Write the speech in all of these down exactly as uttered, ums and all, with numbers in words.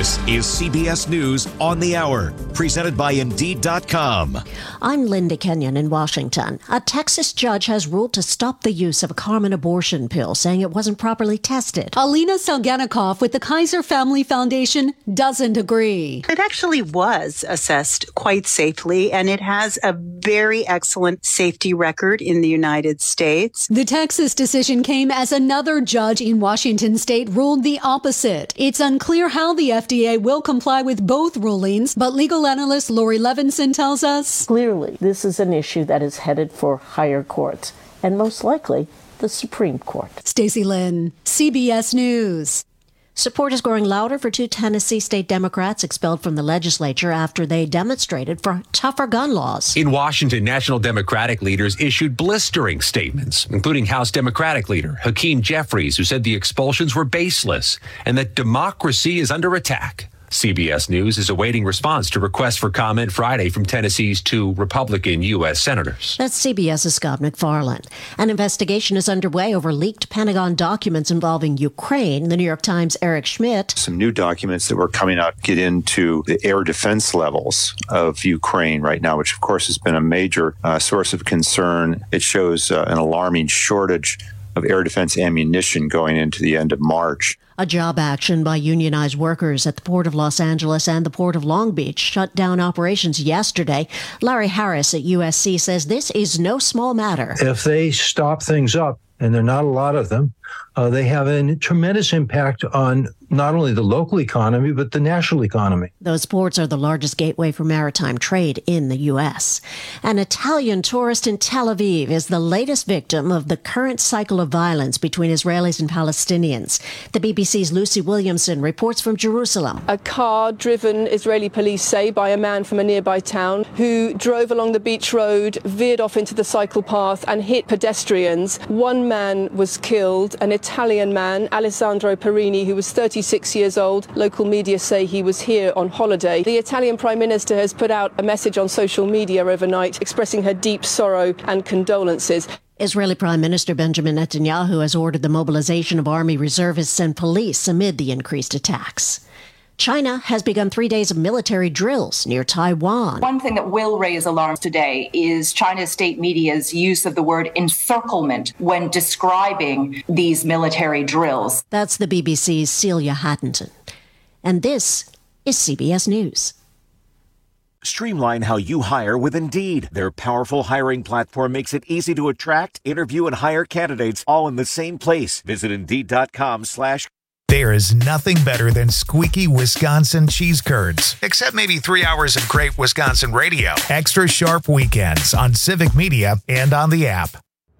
This is C B S News on the Hour, presented by Indeed dot com. I'm Linda Kenyon in Washington. A Texas judge has ruled to stop the use of a Carmen abortion pill, saying it wasn't properly tested. Alina Salganikoff with the Kaiser Family Foundation doesn't agree. It actually was assessed quite safely, and it has a very excellent safety record in the United States. The Texas decision came as another judge in Washington state ruled the opposite. It's unclear how the F D A will comply with both rulings, but legal analyst Lori Levinson tells us clearly this is an issue that is headed for higher courts, and most likely the Supreme Court. Stacey Lynn, C B S News. Support is growing louder for two Tennessee state Democrats expelled from the legislature after they demonstrated for tougher gun laws. In Washington, national Democratic leaders issued blistering statements, including House Democratic leader Hakeem Jeffries, who said the expulsions were baseless and that democracy is under attack. C B S News is awaiting response to requests for comment Friday from Tennessee's two Republican U S senators. That's CBS's Scott McFarland. An investigation is underway over leaked Pentagon documents involving Ukraine. The New York Times' Eric Schmidt. Some new documents that were coming out get into the air defense levels of Ukraine right now, which of course has been a major uh, source of concern. It shows uh, an alarming shortage of air defense ammunition going into the end of March. A job action by unionized workers at the Port of Los Angeles and the Port of Long Beach shut down operations yesterday. Larry Harris at U S C says this is no small matter. If they stop things up, and there are not a lot of them, uh, they have a tremendous impact on not only the local economy, but the national economy. Those ports are the largest gateway for maritime trade in the U S. An Italian tourist in Tel Aviv is the latest victim of the current cycle of violence between Israelis and Palestinians. The B B C's Lucy Williamson reports from Jerusalem. A car driven, Israeli police say, by a man from a nearby town who drove along the beach road, veered off into the cycle path and hit pedestrians. One man was killed, an Italian man, Alessandro Perini, who was thirty-six years old. Local media say he was here on holiday. The Italian Prime Minister has put out a message on social media overnight expressing her deep sorrow and condolences. Israeli Prime Minister Benjamin Netanyahu has ordered the mobilization of army reservists and police amid the increased attacks. China has begun three days of military drills near Taiwan. One thing that will raise alarms today is China's state media's use of the word encirclement when describing these military drills. That's the B B C's Celia Hattington. And this is C B S News. Streamline how you hire with Indeed. Their powerful hiring platform makes it easy to attract, interview, and hire candidates all in the same place. Visit Indeed.com slash There is nothing better than squeaky Wisconsin cheese curds, except maybe three hours of great Wisconsin radio. Extra sharp weekends on Civic Media and on the app.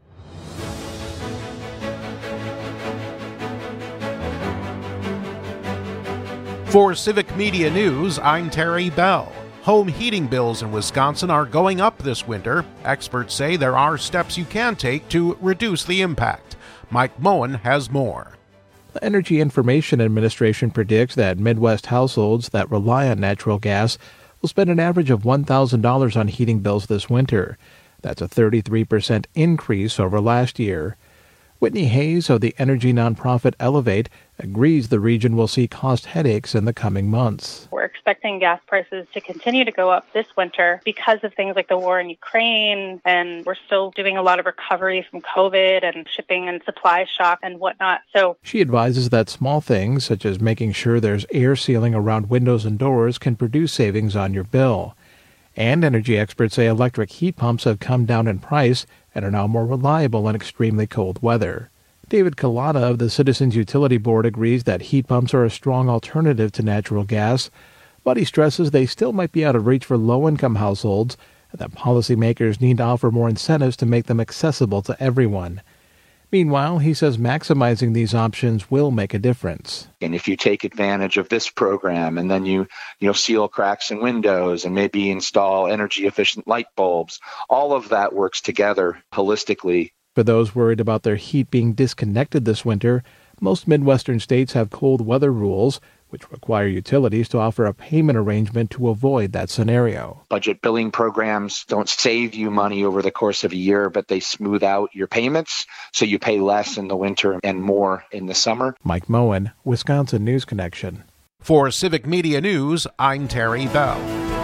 For Civic Media News, I'm Terry Bell. Home heating bills in Wisconsin are going up this winter. Experts say there are steps you can take to reduce the impact. Mike Moen has more. The Energy Information Administration predicts that Midwest households that rely on natural gas will spend an average of one thousand dollars on heating bills this winter. That's a thirty-three percent increase over last year. Whitney Hayes of the energy nonprofit Elevate agrees the region will see cost headaches in the coming months. We're expecting gas prices to continue to go up this winter because of things like the war in Ukraine, and we're still doing a lot of recovery from COVID and shipping and supply shock and whatnot. So she advises that small things, such as making sure there's air sealing around windows and doors, can produce savings on your bill. And energy experts say electric heat pumps have come down in price and are now more reliable in extremely cold weather. David Kalata of the Citizens Utility Board agrees that heat pumps are a strong alternative to natural gas, but he stresses they still might be out of reach for low-income households and that policymakers need to offer more incentives to make them accessible to everyone. Meanwhile, he says maximizing these options will make a difference. And if you take advantage of this program and then you, you know, seal cracks in windows and maybe install energy efficient light bulbs, all of that works together holistically. For those worried about their heat being disconnected this winter, most Midwestern states have cold weather rules, which require utilities to offer a payment arrangement to avoid that scenario. Budget billing programs don't save you money over the course of a year, but they smooth out your payments, so you pay less in the winter and more in the summer. Mike Moen, Wisconsin News Connection. For Civic Media News, I'm Terry Bell.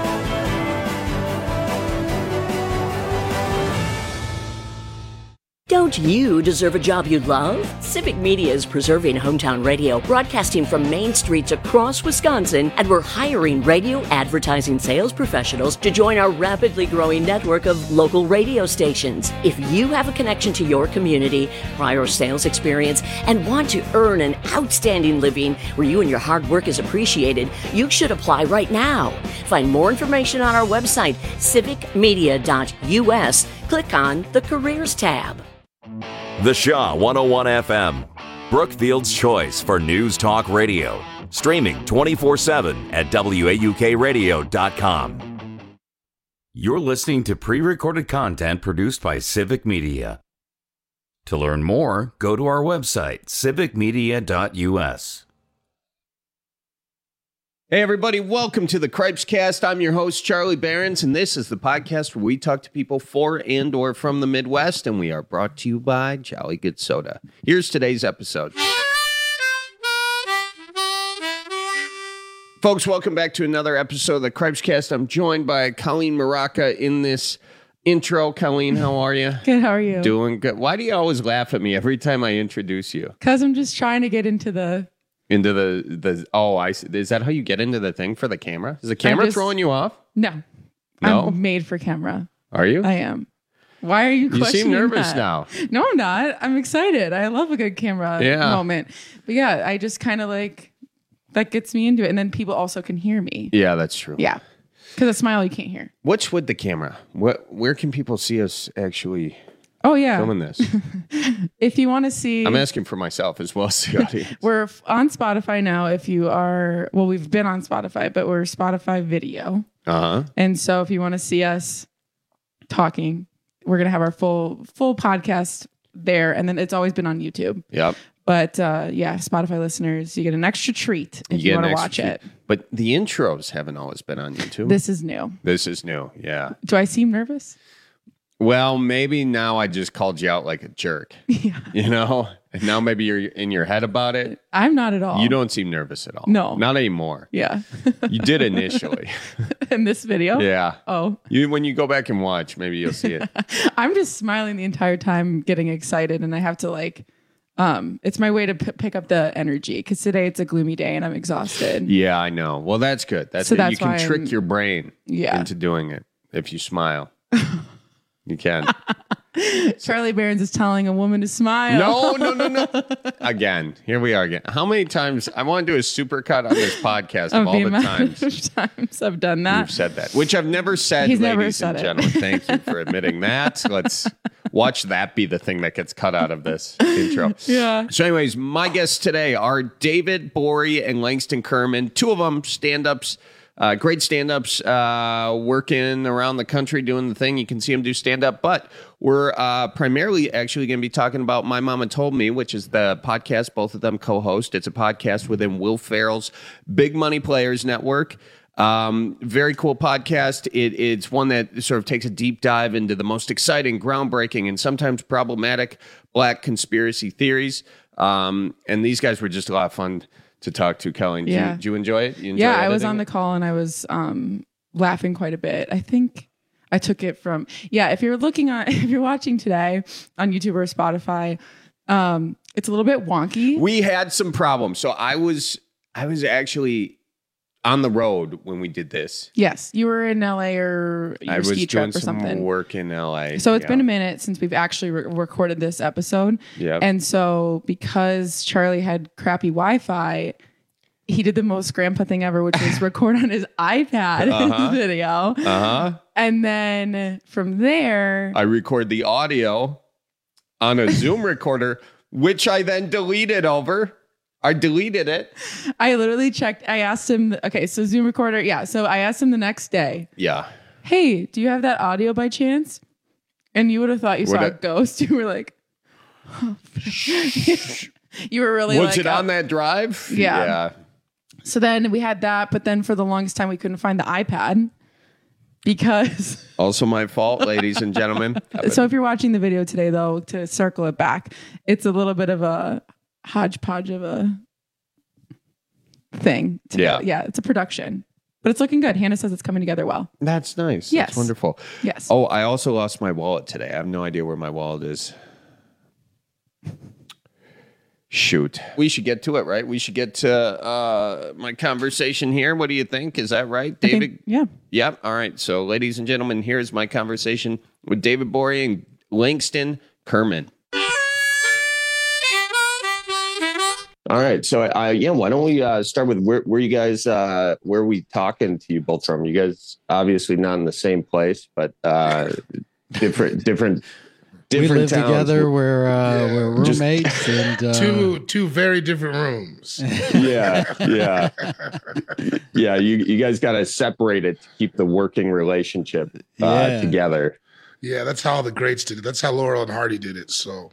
Don't you deserve a job you love? Civic Media is preserving hometown radio, broadcasting from main streets across Wisconsin, and we're hiring radio advertising sales professionals to join our rapidly growing network of local radio stations. If you have a connection to your community, prior sales experience, and want to earn an outstanding living where you and your hard work is appreciated, you should apply right now. Find more information on our website, civic media dot u s. Click on the Careers tab. The Shaw one oh one F M, Brookfield's choice for news talk radio. Streaming twenty-four seven at W A U K radio dot com. You're listening to pre-recorded content produced by Civic Media. To learn more, go to our website, civic media dot u s. Hey everybody, welcome to the Cripes Cast. I'm your host, Charlie Behrens, and this is the podcast where we talk to people for and or from the Midwest, and we are brought to you by Jolly Good Soda. Here's today's episode. Folks, welcome back to another episode of the Cripes Cast. I'm joined by Colleen Maraca in this intro. Colleen, how are you? Good, how are you? Doing good. Why do you always laugh at me every time I introduce you? Because I'm just trying to get into the... Into the, the oh, I see. Is that how you get into the thing for the camera? Is the camera just, throwing you off? No. No? I'm made for camera. Are you? I am. Why are you questioning You seem nervous that? now. No, I'm not. I'm excited. I love a good camera yeah. moment. But yeah, I just kind of like, that gets me into it. And then people also can hear me. Yeah, that's true. Yeah. Because a smile you can't hear. What's with the camera? What? Where can people see us actually Oh, yeah. filming this? If you want to see... I'm asking for myself as well as the audience. We're f- on Spotify now. If you are... Well, we've been on Spotify, but we're Spotify video. Uh-huh. And so if you want to see us talking, we're going to have our full full podcast there. And then it's always been on YouTube. Yep. But uh, yeah, Spotify listeners, you get an extra treat if you, you want to watch it. But the intros haven't always been on YouTube. This is new. This is new, yeah. Do I seem nervous? Well, maybe now I just called you out like a jerk. Yeah. You know? And now maybe you're in your head about it. I'm not at all. You don't seem nervous at all. No. Not anymore. Yeah. You did initially. In this video? Yeah. Oh. You when you go back and watch, maybe you'll see it. I'm just smiling the entire time, getting excited, and I have to like, um, it's my way to p- pick up the energy because today it's a gloomy day and I'm exhausted. Yeah, I know. Well, that's good. That's, so it. that's You can why trick I'm, your brain yeah. into doing it if you smile. You can. Charlie Behrens is telling a woman to smile. No, no, no, no. Again, here we are again. How many times I want to do a supercut on this podcast of all the, the times. times I've done that. You've said that, which I've never said, He's ladies never said and it. gentlemen. Thank you for admitting that. Let's watch that be the thing that gets cut out of this intro. Yeah. So anyways, my guests today are David Borey and Langston Kerman, two of them stand-ups. Uh, great stand-ups uh, working around the country doing the thing. You can see them do stand-up, but we're uh, primarily actually going to be talking about My Mama Told Me, which is the podcast both of them co-host. It's a podcast within Will Ferrell's Big Money Players Network. Um, very cool podcast. It, it's one that sort of takes a deep dive into the most exciting, groundbreaking, and sometimes problematic Black conspiracy theories. Um, and these guys were just a lot of fun to talk to. Kelly, did, yeah. you, did you enjoy it? You enjoy yeah, I was editing on the it? call and I was um, laughing quite a bit. I think I took it from, yeah, if you're looking on, if you're watching today on YouTube or Spotify, um, it's a little bit wonky. We had some problems. So I was, I was actually on the road when we did this. Yes, you were in L A or your I was ski doing trip or some something. work in L A. So it's yeah. been a minute since we've actually re- recorded this episode. Yep. And so because Charlie had crappy Wi-Fi, he did the most grandpa thing ever, which was record on his iPad Uh-huh. his video. Uh-huh. And then from there, I record the audio on a Zoom recorder, which I then deleted over. I deleted it. I literally checked. I asked him, okay, so Zoom recorder. Yeah. So I asked him the next day, Yeah. hey, do you have that audio by chance? And you would have thought you Would saw I- a ghost. You were like, oh. You were really Was like, it on that drive? Yeah. Yeah. So then we had that, but then for the longest time we couldn't find the iPad because. Also my fault, ladies and gentlemen. So if you're watching the video today, though, to circle it back, it's a little bit of a hodgepodge of a thing. Together. Yeah. Yeah, it's a production. But it's looking good. Hannah says it's coming together well. That's nice. Yes. That's wonderful. Yes. Oh, I also lost my wallet today. I have no idea where my wallet is. Shoot. We should get to it, right? We should get to uh, my conversation here. What do you think? Is that right, David? Think, yeah. Yep. All right. So, ladies and gentlemen, here's my conversation with David Borey and Langston Kerman. All right. So, uh, yeah, why don't we uh, start with where, where you guys, uh, where are we talking to you both from? You guys obviously not in the same place, but uh, different, different, different we live towns. together. We're, uh, Yeah. we're roommates. Just- and uh, two two very different rooms. Yeah. Yeah. Yeah. You, you guys got to separate it to keep the working relationship uh, Yeah. together. Yeah, that's how the greats did it. That's how Laurel and Hardy did it. So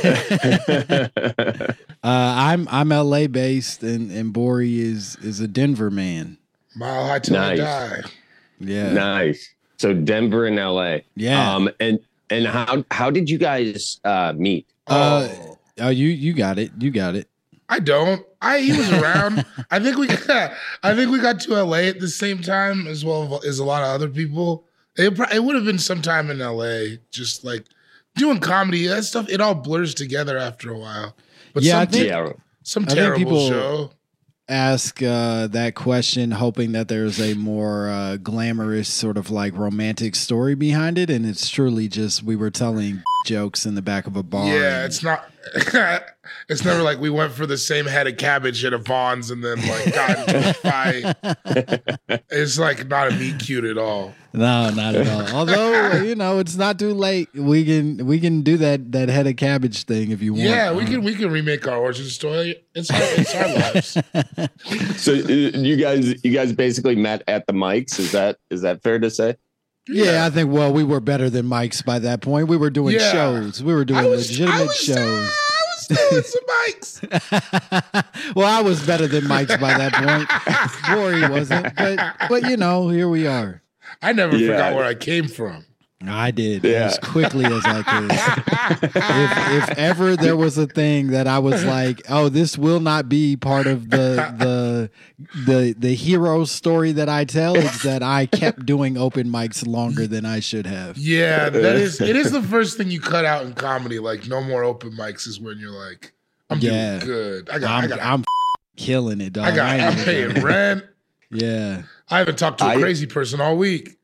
uh, I'm I'm L A based, and and Borey is is a Denver man. mile high till I Nice. die. Yeah. Nice. So Denver and L A. Yeah. Um, and and how how did you guys uh, meet? Uh, oh, you you got it. You got it. I don't. I he was around. I think we got, I think we got to L A at the same time as well as a lot of other people. It, pro- it would have been sometime in L A, just like doing comedy. That stuff, it all blurs together after a while. But Yeah, I some, think- ter- some I think terrible people- show. Ask uh, that question, hoping that there's a more uh, glamorous, sort of like romantic story behind it, and it's truly just we were telling jokes in the back of a bar. Yeah, it's not. It's never like we went for the same head of cabbage at a Vaughn's and then like got into a fight. It's like not a meet cute at all. No, not at all. Although you know, it's not too late. We can we can do that that head of cabbage thing if you want. Yeah, we can we can remake our origin story. It's our, it's our lives. So uh, you guys you guys basically met at the mics. Is that is that fair to say? Yeah, I think. Well, we were better than Mike's by that point. We were doing Yeah. shows. We were doing I was- legitimate I was- shows. Still with some mics. Well, I was better than Mike's by that point. Corey wasn't, but but you know, here we are. I never Yeah. forgot where I came from. I did Yeah. as quickly as I could. if, if ever there was a thing that I was like, oh, this will not be part of the the the the hero story that I tell, it's that I kept doing open mics longer than I should have. Yeah, that is. It is the first thing you cut out in comedy. Like no more open mics is when you're like, I'm Yeah. doing good. I got. I'm, I got. I'm killing it, dog. I got. ain't I'm even paying gonna- rent. Yeah. I haven't talked to a I- crazy person all week.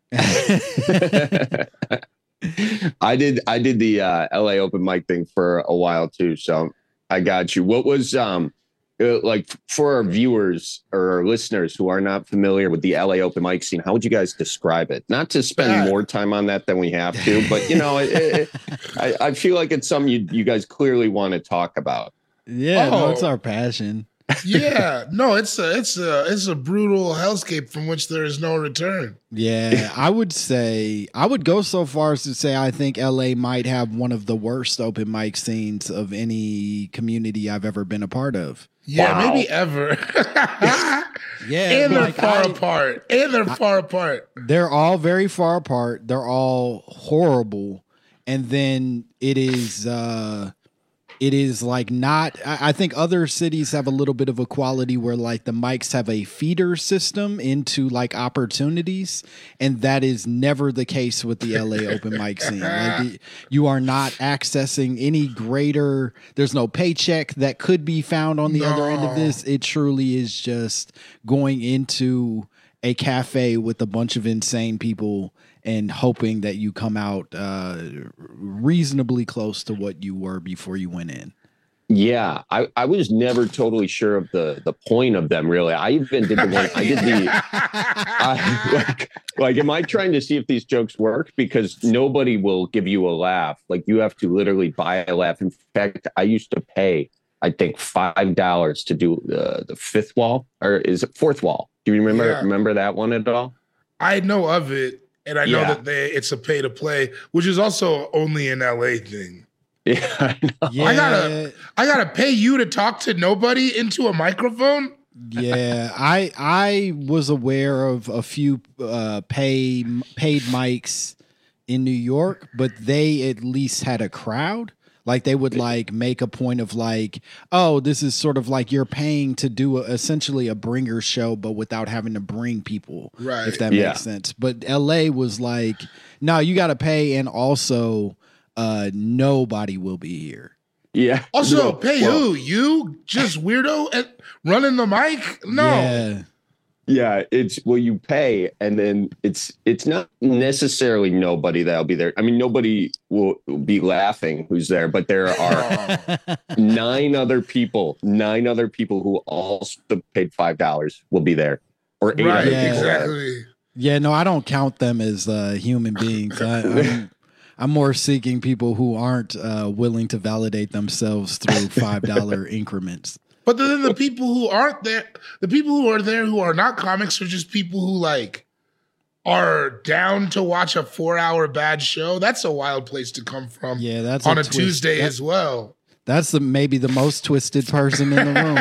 I did I did the uh, L A open mic thing for a while too, so I got you. What was um uh, like for our viewers or our listeners who are not familiar with the L A open mic scene? How would you guys describe it? Not to spend Bad. more time on that than we have to, but you know, it, it, I, I feel like it's something you you guys clearly want to talk about. Yeah, no, it's Oh. our passion. Yeah, no, it's a, it's a, it's a brutal hellscape from which there is no return. Yeah, I would say I would go so far as to say I think L A might have one of the worst open mic scenes of any community I've ever been a part of. Yeah, Wow. maybe ever. Yeah, and they're like, far I- apart. And they're far apart. They're all very far apart. They're all horrible. And then it is uh it is like not I, I think other cities have a little bit of a quality where like the mics have a feeder system into like opportunities, and that is never the case with the L A open mic scene. Like the, you are not accessing any greater, there's no paycheck that could be found on the other end of this. It truly is just going into a cafe with a bunch of insane people and hoping that you come out uh, reasonably close to what you were before you went in. Yeah, I, I was never totally sure of the the point of them. Really, I even did the one. I did the I, like like. Am I trying to see if these jokes work? Because nobody will give you a laugh. Like you have to literally buy a laugh. In fact, I used to pay, I think, five dollars to do the the fifth wall, or is it fourth wall? Do you remember Yeah. remember that one at all? I know of it, and I know Yeah. that they it's a pay to play, which is also only an L A thing. Yeah, I know. I gotta I gotta pay you to talk to nobody into a microphone. Yeah, I I was aware of a few uh, pay paid mics in New York, but they at least had a crowd. Like they would like make a point of like, oh, this is sort of like you're paying to do a, essentially a bringer show, but without having to bring people, Right. if that Yeah. makes sense. But L A was like, no, you got to pay, and also uh, nobody will be here. Yeah. Also, No, pay well- who? You just weirdo at running the mic? No. Yeah. Yeah, it's well, you pay, and then it's it's not necessarily nobody that'll be there. I mean, nobody will be laughing who's there, but there are nine other people, nine other people who also paid five dollars will be there, or eight Right, other yeah. people. Exactly. Yeah, no, I don't count them as uh, human beings. I, I'm, I'm more seeking people who aren't uh, willing to validate themselves through five dollar increments. But then the people who aren't there, the people who are there who are not comics are just people who like are down to watch a four hour bad show. That's a wild place to come from. Yeah, that's on a, twist- Tuesday that- as well. That's the maybe the most twisted person in the room.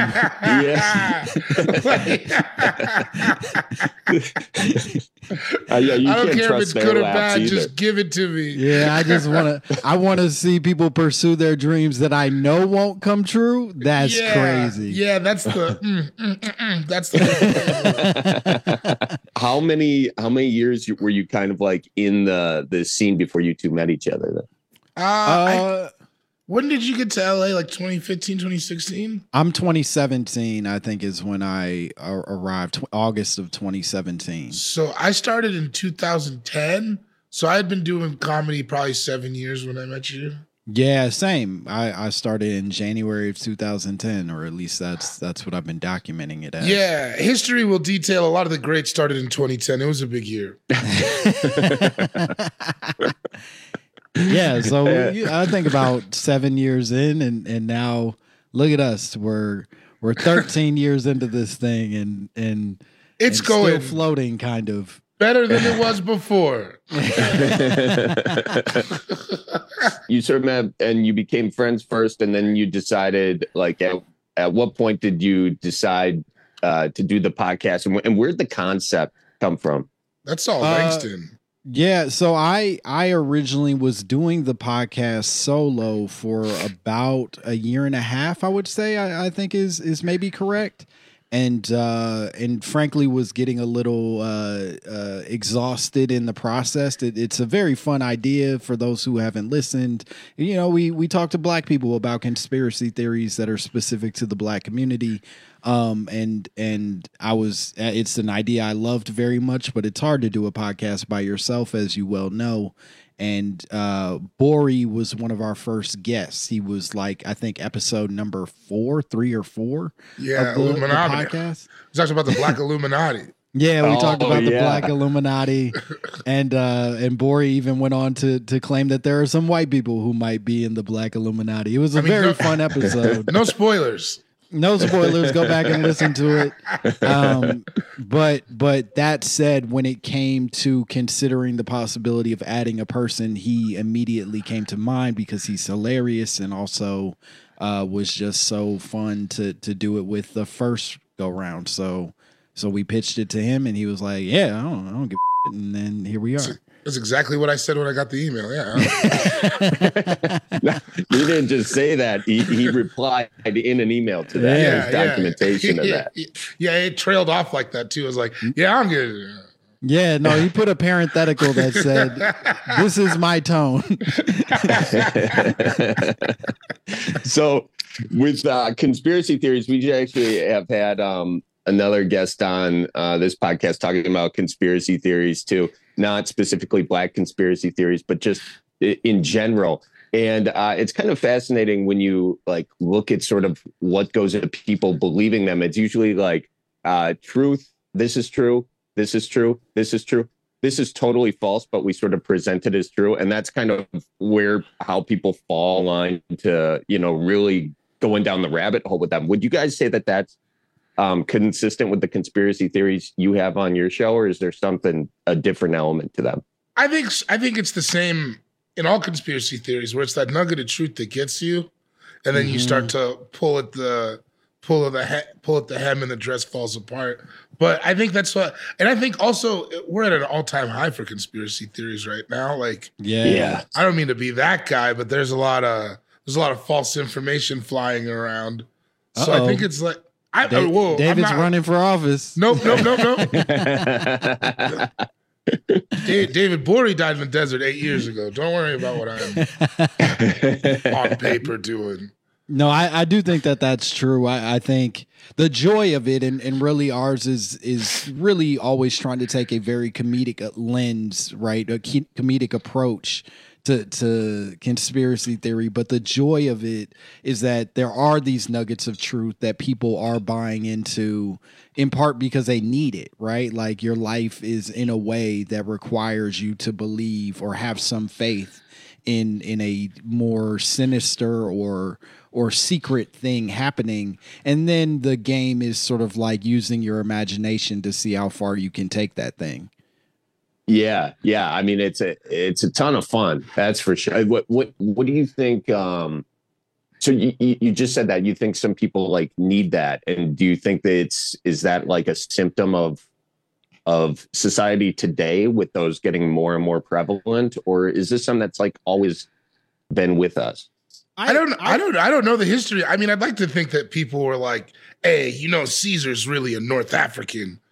Uh, yeah, you I don't can't care if trust it's their good or laughs bad. either. Just give it to me. Yeah, I just want to. I want to see people pursue their dreams that I know won't come true. That's Yeah, crazy. Yeah, that's the. Mm, mm, mm, mm, that's the. How many how many years you- were you kind of like in the the scene before you two met each other? Then? Uh, I, when did you get to L A? Like twenty fifteen, twenty sixteen? I'm twenty seventeen. I think is when I ar- arrived. Tw- August of twenty seventeen. So I started in two thousand ten. So I had been doing comedy probably seven years when I met you. Yeah, same. I, I started in January of two thousand ten, or at least that's that's what I've been documenting it as. Yeah, history will detail a lot of the greats started in twenty ten. It was a big year. Yeah, so you- I think about seven years in, and and now look at us. We're we're thirteen years into this thing, and and It's and going- still floating, kind of. Better than it was before. You sort of met and you became friends first, and then you decided like at, at what point did you decide uh, to do the podcast, and, wh- and where'd the concept come from? That's all Uh, Langston. Yeah, so I I originally was doing the podcast solo for about a year and a half, I would say. I, I think is is maybe correct. And uh, and frankly was getting a little uh, uh, exhausted in the process. It, it's a very fun idea for those who haven't listened. You know, we we talk to Black people about conspiracy theories that are specific to the Black community. Um, and and I was it's an idea I loved very much, but it's hard to do a podcast by yourself, as you well know. And uh, Bori was one of our first guests. He was like, I think, episode number four, three or four. Yeah, of the, the Illuminati. podcast. We talked about the Black Illuminati. Yeah, we Oh, talked about the yeah. Black Illuminati, and uh, and Bori even went on to to claim that there are some white people who might be in the Black Illuminati. It was a I mean, very no- fun episode. No spoilers. No spoilers. Go back and listen to it. Um, but but that said, when it came to considering the possibility of adding a person, he immediately came to mind because he's hilarious and also uh, was just so fun to to do it with the first go round. So so we pitched it to him, and he was like, "Yeah, I don't, I don't give a shit." And then here we are. That's exactly what I said when I got the email. Yeah. You didn't just say that. He, he replied in an email to that. Yeah, There's yeah. documentation of yeah, that. Yeah, it trailed off like that too. I was like, yeah, I'm good. Yeah, no, he put a parenthetical that said, "This is my tone." So with uh, conspiracy theories, we actually have had um, another guest on uh, this podcast talking about conspiracy theories too, not specifically Black conspiracy theories, but just i- in general. And uh, it's kind of fascinating when you like look at sort of what goes into people believing them. It's usually like uh, truth. This is true. This is true. This is true. This is totally false, but we sort of present it as true. And that's kind of where how people fall line to, you know, really going down the rabbit hole with them. Would you guys say that that's um, consistent with the conspiracy theories you have on your show, or is there something, a different element to them? I think I think it's the same in all conspiracy theories, where it's that nugget of truth that gets you, and then you start to pull at the pull at the he- pull at the hem, and the dress falls apart. But I think that's what, and I think also we're at an all time high for conspiracy theories right now. Like, Yeah. Yeah. I don't mean to be that guy, but there's a lot of there's a lot of false information flying around. So Uh-oh. I think it's like I Da- whoa, David's I'm not, running for office. Nope, nope, nope, nope. David, David Bory died in the desert eight years ago. Don't worry about what I'm on paper doing. No, I, I do think that that's true. I, I think the joy of it, and, and really ours is is really always trying to take a very comedic lens, right? A ke- comedic approach to to conspiracy theory. But the joy of it is that there are these nuggets of truth that people are buying into, in part because they need it, right? Like your life is in a way that requires you to believe or have some faith in in a more sinister or or secret thing happening. And then the game is sort of like using your imagination to see how far you can take that thing. Yeah, yeah. I mean, it's a it's a ton of fun. That's for sure. What what what do you think? Um, so you you just said that you think some people like need that, and do you think that it's is that like a symptom of of society today with those getting more and more prevalent, or is this something that's like always been with us? I don't I don't I don't know the history. I mean, I'd like to think that people were like, hey, you know, Caesar's really a North African,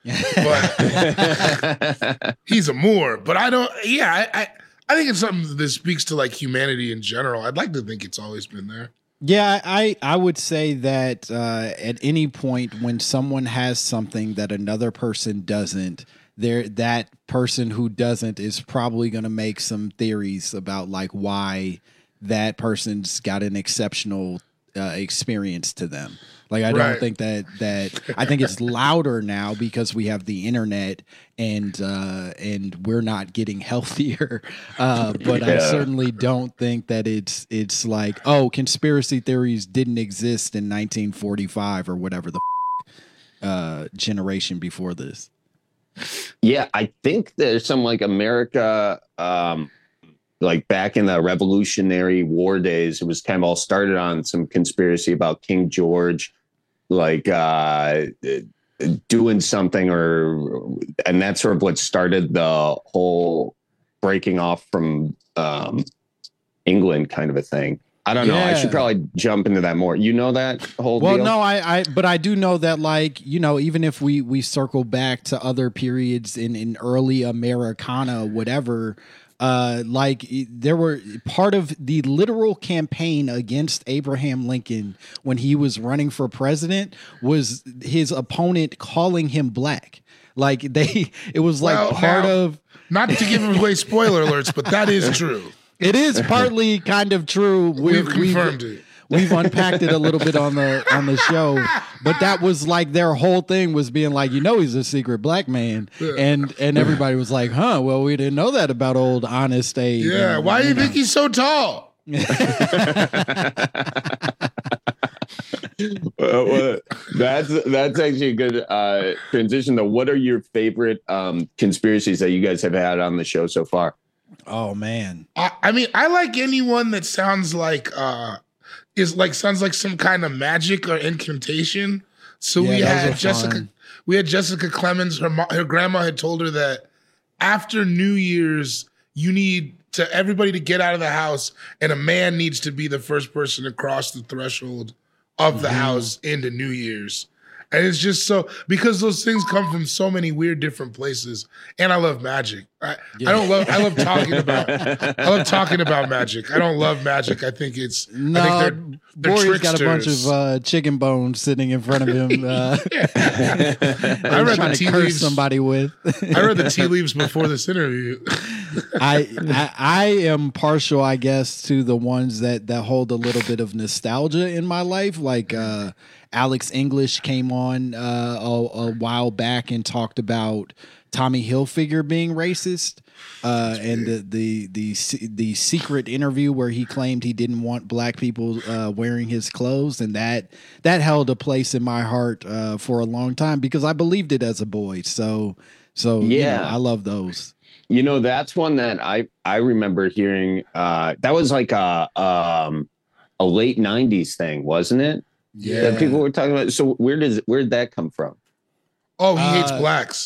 but he's a Moor. But I don't yeah, I, I I think it's something that speaks to like humanity in general. I'd like to think it's always been there. Yeah, I, I would say that uh, at any point when someone has something that another person doesn't, there that person who doesn't is probably going to make some theories about like why that person's got an exceptional uh, experience to them. Like I don't Right. think that that I think it's louder now because we have the internet and uh, and we're not getting healthier. Uh, but I Yeah. certainly don't think that it's it's like, oh, conspiracy theories didn't exist in nineteen forty-five or whatever the f- uh, generation before this. Yeah, I think there's some like America, um, like back in the Revolutionary War days, it was kind of all started on some conspiracy about King George, like uh, doing something, or and that's sort of what started the whole breaking off from um, England kind of a thing. I don't know. I should Yeah. probably jump into that more. You know that whole Well, deal? no, I, I, but I do know that, like, you know, even if we we circle back to other periods in in early Americana, whatever, uh, like there were part of the literal campaign against Abraham Lincoln when he was running for president was his opponent calling him black. Like they, it was like Well, part now, of. not to give away spoiler alerts, but that is true. It is partly kind of true. We've confirmed it. We've unpacked it a little bit on the on the show, but that was like their whole thing was being like, you know, he's a secret black man, and and everybody was like, huh? Well, we didn't know that about old Honest Abe. Yeah, And, why do you know. think he's so tall? Uh, well, that's that's actually a good uh, transition. Though, what are your favorite um, conspiracies that you guys have had on the show so far? Oh man, I, I mean, I like anyone that sounds like uh is like sounds like some kind of magic or incantation. So Yeah, we those had are Jessica. fun. We had Jessica Clemens. Her mo- her grandma had told her that after New Year's, you need to everybody to get out of the house, and a man needs to be the first person to cross the threshold of the Mhm. house into New Year's. And it's just so because those things come from so many weird different places. And I love magic. I, I don't love I love talking about I love talking about magic. I don't love magic. I think it's no, I think they're, they're Bory's got a bunch tricksters. of uh, chicken bones sitting in front of him. Uh, I read trying the to tea curse leaves. somebody with. I read the tea leaves before this interview. I, I I am partial, I guess, to the ones that that hold a little bit of nostalgia in my life. Like uh, Alex English came on uh, a, a while back and talked about Tommy Hilfiger being racist, uh, and the, the the se- the secret interview where he claimed he didn't want black people uh, wearing his clothes, and that that held a place in my heart uh, for a long time because I believed it as a boy. So so you Yeah. know, I love those. You know, that's one that I I remember hearing. Uh, that was like a um, a late nineties thing, wasn't it? Yeah. That people were talking about. So where does where did that come from? Oh, he hates Uh, blacks.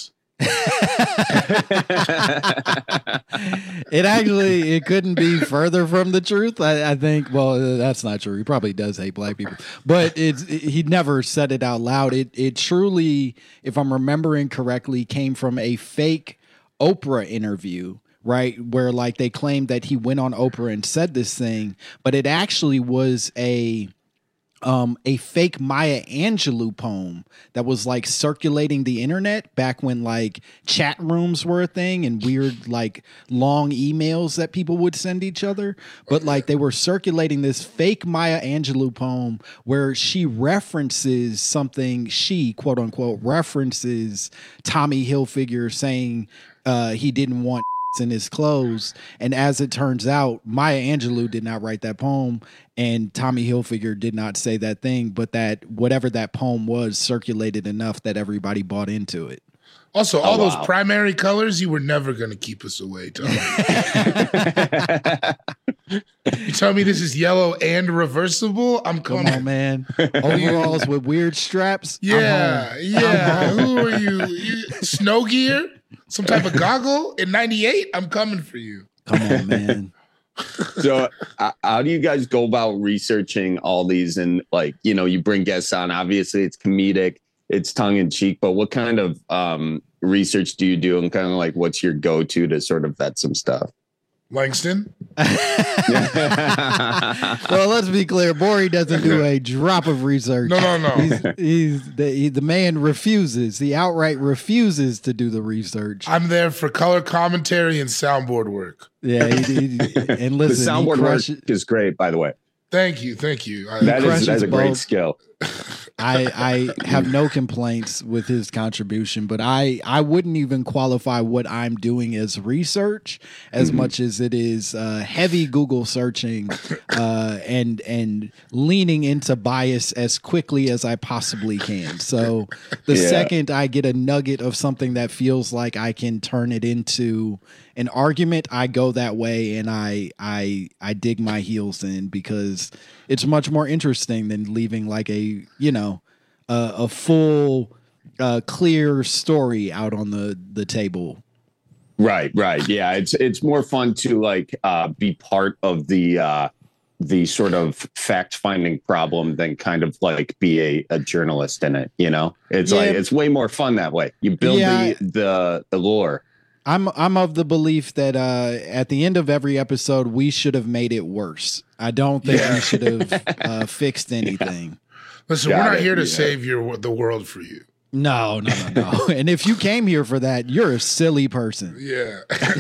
It actually, it couldn't be further from the truth. I, I think, well, that's not true. He probably does hate black people, but it's, it, he never said it out loud. It, it truly, if I'm remembering correctly, came from a fake Oprah interview, right? Where like they claimed that he went on Oprah and said this thing, but it actually was a, Um, a fake Maya Angelou poem that was like circulating the internet back when like chat rooms were a thing and weird like long emails that people would send each other. But like they were circulating this fake Maya Angelou poem where she references something, she quote unquote references Tommy Hilfiger saying uh, he didn't want in his clothes. And as it turns out, Maya Angelou did not write that poem and Tommy Hilfiger did not say that thing, but that whatever that poem was circulated enough that everybody bought into it. Also, all oh, those wow. primary colors, you were never going to keep us away, Tommy. You tell me this is yellow and reversible? I'm coming. Come on, man. Overalls with weird straps? Yeah, yeah. Who are you? you? Snow gear? Some type of goggle? In ninety-eight, I'm coming for you. Come on, man. So uh, how do you guys go about researching all these? And like, you know, you bring guests on, obviously it's comedic, it's tongue in cheek, but what kind of um, research do you do? And kind of like, what's your go-to to sort of vet some stuff? Langston? Well, let's be clear. Bori doesn't do a drop of research. No, no, no. He's, he's the, he, the man refuses. He outright refuses to do the research. I'm there for color commentary and soundboard work. Yeah, he, he, and listen, the soundboard he work crushes, is great, by the way. Thank you, thank you. I, That is that's a great both. skill. I I have no complaints with his contribution, but I I wouldn't even qualify what I'm doing as research as Mm-hmm. much as it is uh, heavy Google searching uh, and and leaning into bias as quickly as I possibly can. So the Yeah. second I get a nugget of something that feels like I can turn it into an argument, I go that way and I I I dig my heels in because it's much more interesting than leaving like a you know a, a full uh, clear story out on the the table. Right, right. Yeah, it's it's more fun to like uh, be part of the uh, the sort of fact finding problem than kind of like be a, a journalist in it. You know, it's Yeah. like it's way more fun that way. You build Yeah. the, the the lore. I'm I'm of the belief that uh, at the end of every episode we should have made it worse. I don't think Yeah. we should have uh, fixed anything. Listen, Got we're not it, here to yeah. save your the world for you. No, no, no, no. And if you came here for that, you're a silly person. Yeah.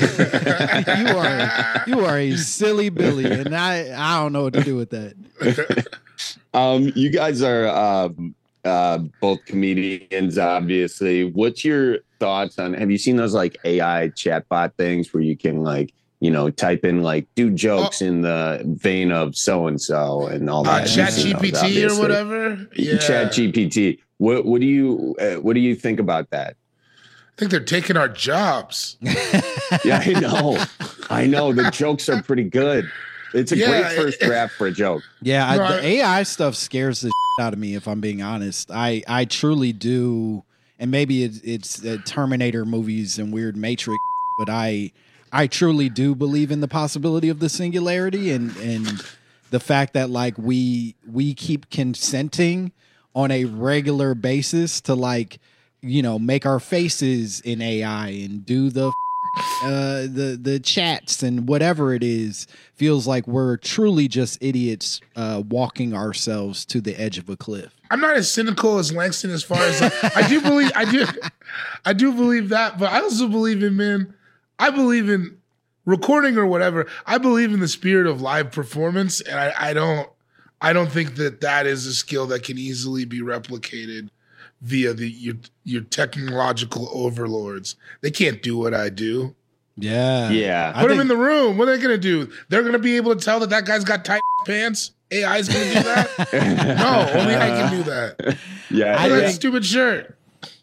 you are you are a silly Billy, and I I don't know what to do with that. Um, you guys are um, uh, both comedians, obviously. What's your thoughts on? Have you seen those like A I chatbot things where you can like you know type in like do jokes in the vein of so and so and all Uh, that? Chat You've seen G P those, T or obviously. whatever. Yeah. Chat G P T. What what do you uh, what do you think about that? I think they're taking our jobs. Yeah, I know, I know. The jokes are pretty good. It's a Yeah, great first it- draft for a joke. Yeah, I, No, I- the A I stuff scares the shit out of me. If I'm being honest, I I truly do, and maybe it's, it's uh, Terminator movies and weird Matrix, but I I truly do believe in the possibility of the singularity and and the fact that like we we keep consenting on a regular basis to like you know make our faces in A I and do the uh the the chats and whatever it is. Feels like we're truly just idiots uh walking ourselves to the edge of a cliff. I'm not as cynical as Langston as far as like, I do believe I do I do believe that, but I also believe in man. I believe in recording or whatever. I believe in the spirit of live performance, and I, I don't I don't think that that is a skill that can easily be replicated via the your your technological overlords. They can't do what I do. Yeah. Yeah. Put them in the room. What are they going to do? They're going to be able to tell that that guy's got tight pants. A I is going to do that? No, only I can do that. Yeah, Look at yeah. that stupid shirt.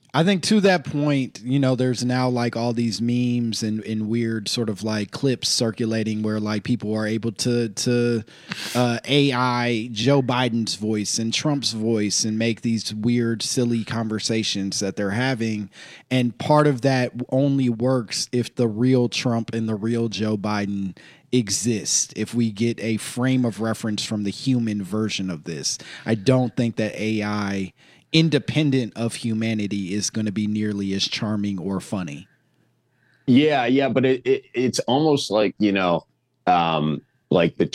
I think to that point, you know, there's now like all these memes and, and weird sort of like clips circulating where like people are able to to uh, A I Joe Biden's voice and Trump's voice and make these weird, silly conversations that they're having. And part of that only works if the real Trump and the real Joe Biden exist, if we get a frame of reference from the human version of this. I don't think that A I, independent of humanity, is going to be nearly as charming or funny. Yeah, yeah, but it, it it's almost like, you know, um, like the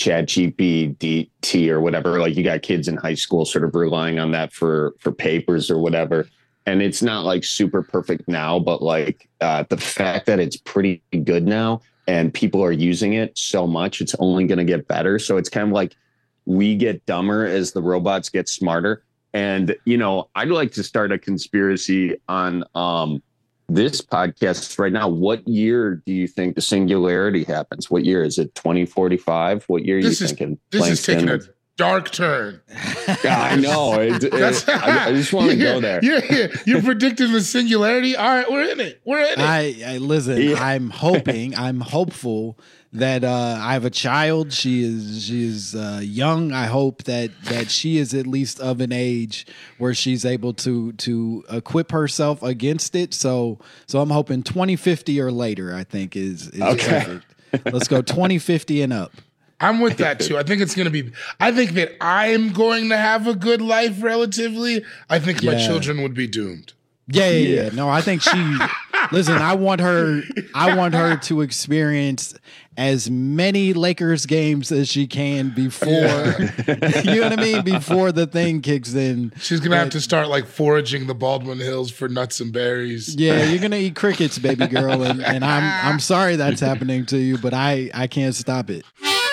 ChatGPT or whatever. Like you got kids in high school sort of relying on that for for papers or whatever. And it's not like super perfect now, but like uh, the fact that it's pretty good now and people are using it so much, it's only going to get better. So it's kind of like we get dumber as the robots get smarter. And, you know, I'd like to start a conspiracy on um, this podcast right now. What year do you think the singularity happens? What year? Is it twenty forty-five? What year are this you is, thinking? This Plankton? is taking a dark turn. Yeah, I know. It, it, I, I just want to go there. You're, you're, you're predicting the singularity. All right, we're in it. We're in it. I, I listen. Yeah. I'm hoping. I'm hopeful that uh, I have a child. She is. She is uh, young. I hope that that she is at least of an age where she's able to to equip herself against it. So so I'm hoping twenty fifty or later. I think is, is Okay. perfect. Let's go twenty fifty and up. I'm with that too. I think it's going to be, I think that I'm going to have a good life relatively. I think my Yeah. children would be doomed. Yeah, yeah, yeah. No, I think she. Listen, I want her. I want her to experience as many Lakers games as she can before. You know what I mean? Before the thing kicks in. She's going to have to start like foraging the Baldwin Hills for nuts and berries. Yeah, you're gonna eat crickets, baby girl, and, and I'm I'm sorry that's happening to you, but I I can't stop it.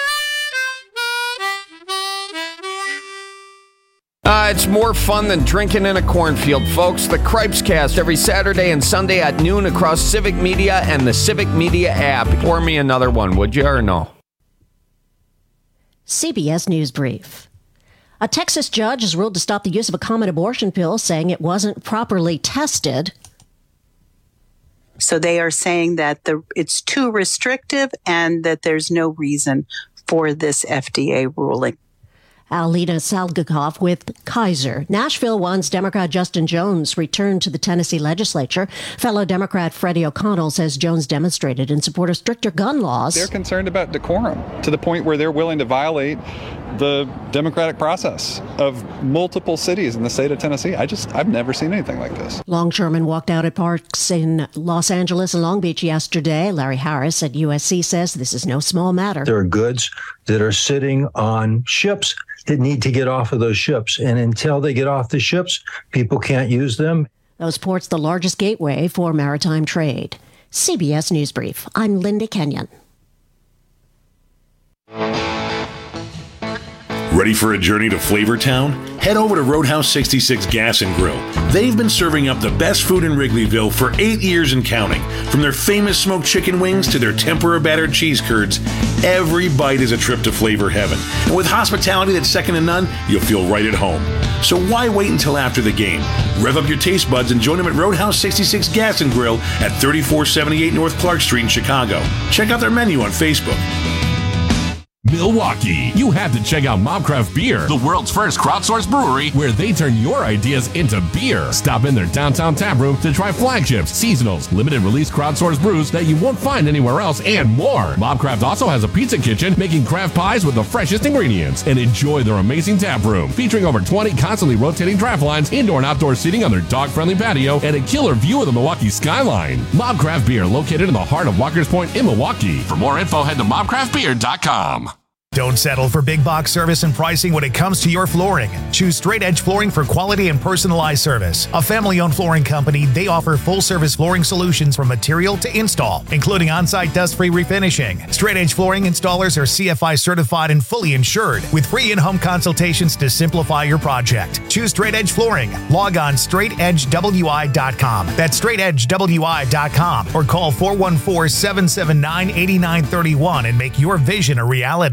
Uh, it's more fun than drinking in a cornfield, folks. The Cripes Cast every Saturday and Sunday at noon across Civic Media and the Civic Media app. Pour me another one, would you, or no? C B S News Brief. A Texas judge has ruled to stop the use of a common abortion pill, saying it wasn't properly tested. So they are saying that the it's too restrictive and that there's no reason for this F D A ruling. Alina Salgakov with Kaiser. Nashville One's Democrat Justin Jones returned to the Tennessee legislature. Fellow Democrat Freddie O'Connell says Jones demonstrated in support of stricter gun laws. They're concerned about decorum to the point where they're willing to violate the democratic process of multiple cities in the state of Tennessee. I just, I've never seen anything like this. Longshoremen walked out at parks in Los Angeles and Long Beach yesterday. Larry Harris at U S C says this is no small matter. There are goods that are sitting on ships that need to get off of those ships. And until they get off the ships, people can't use them. Those ports the largest gateway for maritime trade. C B S News Brief. I'm Linda Kenyon. Ready for a journey to Flavortown? Head over to Roadhouse sixty-six Gas and Grill. They've been serving up the best food in Wrigleyville for eight years and counting. From their famous smoked chicken wings to their tempura battered cheese curds, every bite is a trip to flavor heaven. And with hospitality that's second to none, you'll feel right at home. So why wait until after the game? Rev up your taste buds and join them at Roadhouse sixty-six Gas and Grill at thirty-four seventy-eight North Clark Street in Chicago. Check out their menu on Facebook. Milwaukee. You have to check out Mobcraft Beer, the world's first crowdsourced brewery where they turn your ideas into beer. Stop in their downtown tap room to try flagships, seasonals, limited release crowdsourced brews that you won't find anywhere else, and more. Mobcraft also has a pizza kitchen making craft pies with the freshest ingredients. And enjoy their amazing tap room featuring over twenty constantly rotating draft lines, indoor and outdoor seating on their dog-friendly patio, and a killer view of the Milwaukee skyline. Mobcraft Beer, located in the heart of Walker's Point in Milwaukee. For more info, head to mob craft beer dot com. Don't settle for big box service and pricing when it comes to your flooring. Choose Straight Edge Flooring for quality and personalized service. A family-owned flooring company, they offer full-service flooring solutions from material to install, including on-site dust-free refinishing. Straight Edge Flooring installers are C F I certified and fully insured, with free in-home consultations to simplify your project. Choose Straight Edge Flooring. Log on straight edge w i dot com. That's straight edge w i dot com, or call four one four, seven seven nine, eight nine three one and make your vision a reality.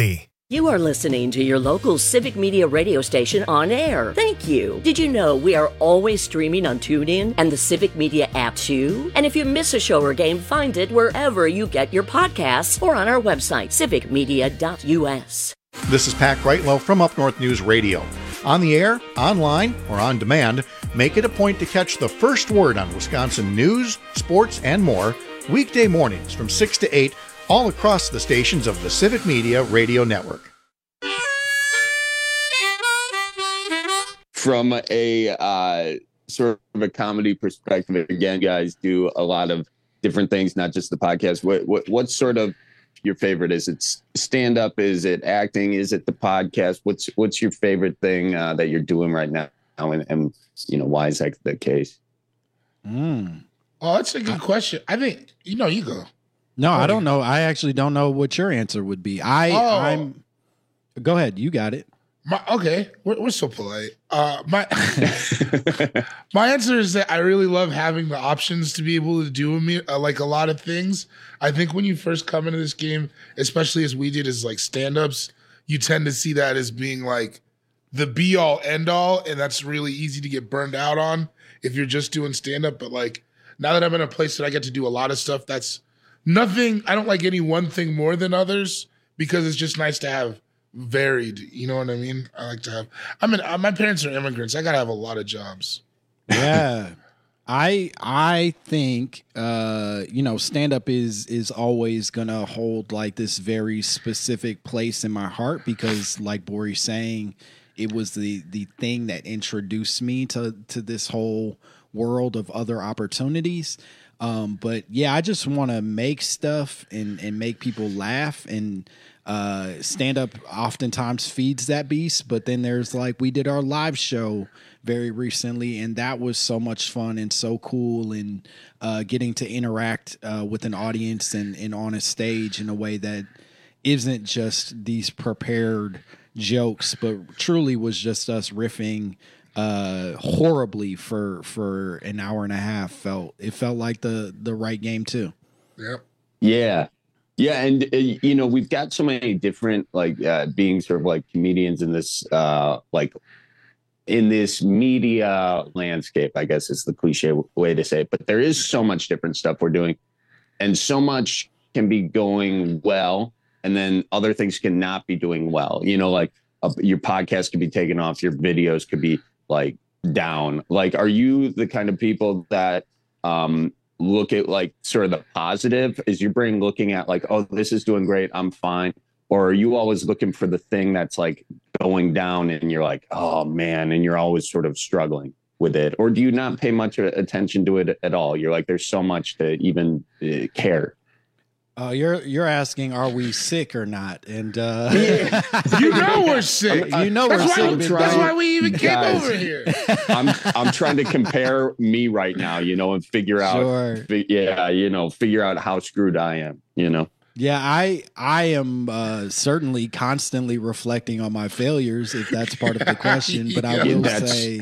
You are listening to your local Civic Media radio station on air. Thank you. Did you know we are always streaming on TuneIn and the Civic Media app too? And if you miss a show or game, find it wherever you get your podcasts or on our website, civic media dot u s. This is Pat Greitlow from Up North News Radio. On the air, online, or on demand, make it a point to catch the first word on Wisconsin news, sports, and more weekday mornings from six to eight all across the stations of the Civic Media Radio Network. From a uh, sort of a comedy perspective, again, guys do a lot of different things, not just the podcast. What, what what's sort of your favorite? Is it stand up? Is it acting? Is it the podcast? What's what's your favorite thing uh, that you're doing right now? And, and you know, why is that the case? Mm. Oh, that's a good question. I think you know you go. No, I don't know. I actually don't know what your answer would be. I, Oh. I'm. Go ahead. You got it. My, okay, we're, we're so polite. Uh, my my answer is that I really love having the options to be able to do me uh, like a lot of things. I think when you first come into this game, especially as we did as like stand-ups, you tend to see that as being like the be all end all, and that's really easy to get burned out on if you're just doing stand-up. But like now that I'm in a place that I get to do a lot of stuff, that's nothing. I don't like any one thing more than others because it's just nice to have varied. You know what I mean? I like to have. I mean, uh, my parents are immigrants. I gotta have a lot of jobs. Yeah. I I think uh, you know, stand up is is always gonna hold like this very specific place in my heart because, like Bori's saying, it was the the thing that introduced me to to this whole world of other opportunities. Um, but yeah, I just want to make stuff and and make people laugh, and uh, stand up oftentimes feeds that beast. But then there's like we did our live show very recently, and that was so much fun and so cool, and uh, getting to interact uh, with an audience and, and on a stage in a way that isn't just these prepared jokes, but truly was just us riffing uh, horribly for for an hour and a half. Felt it felt like the the right game too. Yep. Yeah. Yeah. And, uh, you know, we've got so many different, like, uh, being sort of like comedians in this, uh, like, in this media landscape, I guess is the cliche way to say it. But there is so much different stuff we're doing, and so much can be going well, and then other things cannot be doing well. You know, like uh, your podcast could be taken off, your videos could be like down. Like, are you the kind of people that um, look at like sort of the positive? Is your brain looking at like, oh, this is doing great, I'm fine? Or are you always looking for the thing that's like going down and you're like, oh man, and you're always sort of struggling with it? Or do you not pay much attention to it at all? You're like, there's so much to even uh, care. Uh, you're you're asking, are we sick or not? And uh, yeah. you know we're sick. You know that's we're why, sick. That's why we even came Guys, over here. I'm I'm trying to compare me right now, you know, and figure out, Sure. fi- yeah, you know, figure out how screwed I am, you know. Yeah, I I am uh, certainly constantly reflecting on my failures, if that's part of the question. But I Yeah, will that's- say,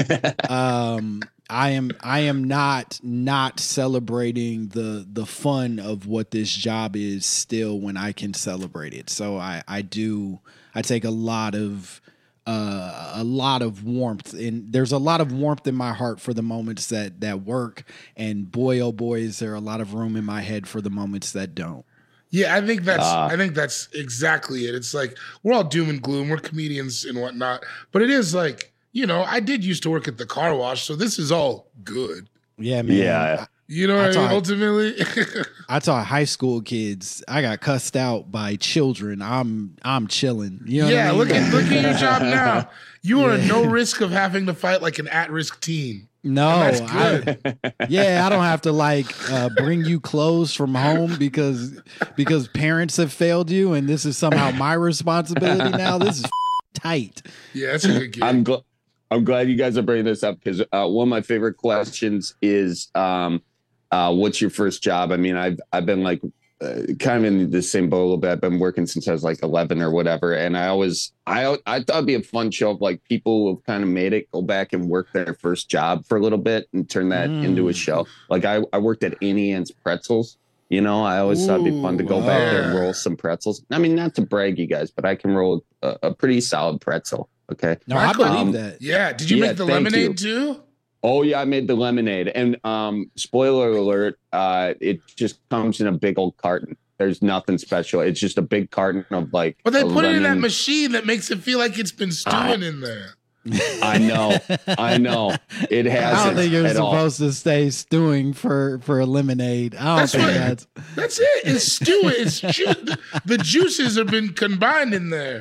um, I am I am not not celebrating the the fun of what this job is still when I can celebrate it. So I I do I take a lot of uh, a lot of warmth, and there's a lot of warmth in my heart for the moments that that work. And boy, oh boy, is there a lot of room in my head for the moments that don't. Yeah, I think that's Uh, I think that's exactly it. It's like we're all doom and gloom. We're comedians and whatnot, but it is like, you know, I did used to work at the car wash, so this is all good. Yeah, man. Yeah. You know what I, mean? taught- Ultimately, I taught high school kids. I got cussed out by children. I'm I'm chilling. You know yeah. what I mean? Look at look at your job now. You are Yeah. no risk of having to fight like an at-risk teen. No, And that's I, good. yeah, I don't have to like uh, bring you clothes from home because because parents have failed you, and this is somehow my responsibility now. This is tight. Yeah, that's a good game. I'm glad. I'm glad you guys are bringing this up because uh, one of my favorite questions is, um, uh, "What's your first job?" I mean, I've I've been like uh, kind of in the same boat a little bit. I've been working since I was like eleven or whatever, and I always I I thought it'd be a fun show of like people who have kind of made it go back and work their first job for a little bit and turn that Mm. into a show. Like I I worked at Annie Ann's Pretzels You know, I always thought it'd be fun to go Ooh, back there and yeah. roll some pretzels. I mean, not to brag, you guys, but I can roll a, a pretty solid pretzel. Okay. No, I believe Um, that. Yeah. Did you Yeah, make the thank lemonade you. too? Oh yeah, I made the lemonade. And um, spoiler alert, uh, it just comes in a big old carton. There's nothing special. It's just a big carton of like. But they a put it in that lemon- machine that makes it feel like it's been stewing in there. I know, I know. It has. I don't think you're at all. supposed to stay stewing for for a lemonade. I don't That's think what- that's. That's it. It's stewing. It's ju- the juices have been combined in there.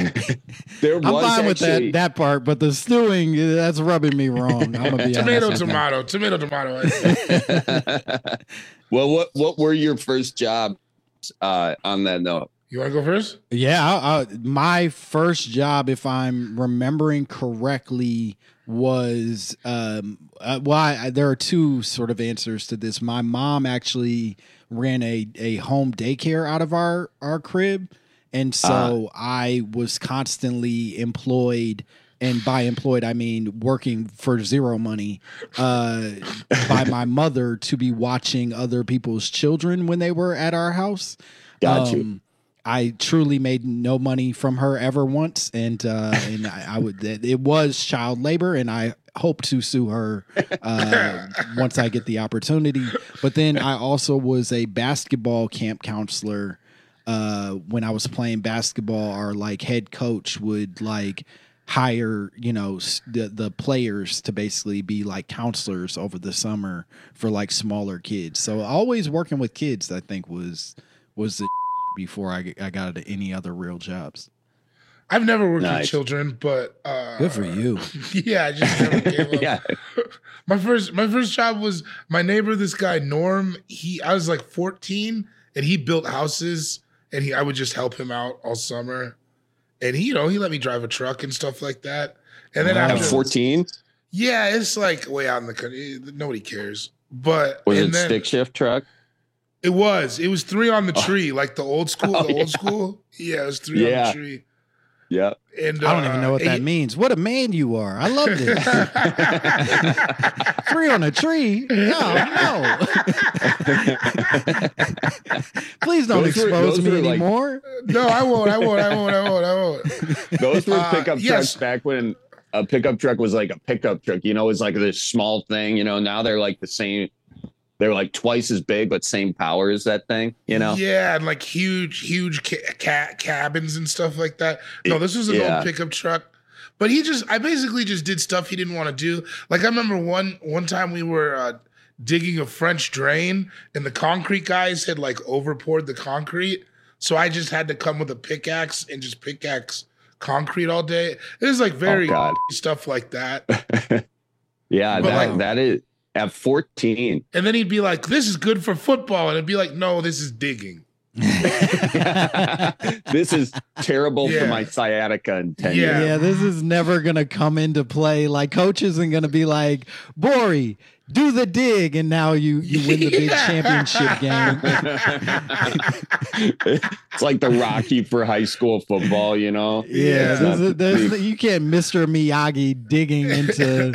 There I'm was fine with actually- that that part, but the stewing that's rubbing me wrong. I'm gonna be Tomato, honest with you. tomato, tomato, tomato. I say. Well, what what were your first jobs uh, on that note? You want to go first? Yeah, I, I, my first job, if I'm remembering correctly, was um, uh, well. I, there are two sort of answers to this. My mom actually ran a a home daycare out of our our crib, and so I was constantly employed. And by employed, I mean working for zero money uh, by my mother to be watching other people's children when they were at our house. Got you. Um, I truly made no money from her ever once, and uh, and I, I would it, it was child labor, and I hope to sue her uh, once I get the opportunity. But then I also was a basketball camp counselor. Uh, when I was playing basketball, our like head coach would like hire you know s- the the players to basically be like counselors over the summer for like smaller kids. So always working with kids, I think was was the before I, I got into any other real jobs. I've never worked Nice. with children, but uh, Good for you. yeah, I just never gave up. Yeah. My first my first job was my neighbor, this guy Norm. He I was like fourteen, and he built houses, and he I would just help him out all summer, and he you know he let me drive a truck and stuff like that. And then At after fourteen, yeah, it's like way out in the country. Nobody cares. But was and it then, stick shift truck? It was. It was three on the tree, like the old school. Oh, the old yeah. school. Yeah, it was three on Yeah. the tree. Yeah. And I don't even know what uh, that he- means. What a man you are. I love this. Three on a tree? No, no. Please don't Those were- expose those me were like- anymore. No, I won't. I won't. I won't. I won't. I won't. Those were Uh, pickup yes. trucks back when a pickup truck was like a pickup truck. You know, it was like this small thing. You know, now they're like the same. They're like twice as big, but same power as that thing. You know. Yeah, and like huge, huge ca- ca- cabins and stuff like that. No, this was an Yeah. old pickup truck. But he just, I basically just did stuff he didn't want to do. Like I remember one one time we were uh, digging a French drain, and the concrete guys had like overpoured the concrete, so I just had to come with a pickaxe and just pickaxe concrete all day. It was like very Oh, God. stuff like that. Yeah, But, that like- that is at fourteen. And then he'd be like, "This is good for football," and it'd be like, "No, this is digging." This is terrible Yeah. for my sciatica and ten Yeah. years. Yeah, this is never going to come into play. Like, coach isn't going to be like, Bori, do the dig. And now you, you win the big Yeah. championship game. It's like the Rocky for high school football, you know? Yeah, It's this not is- the- there's- you can't Mister Miyagi digging into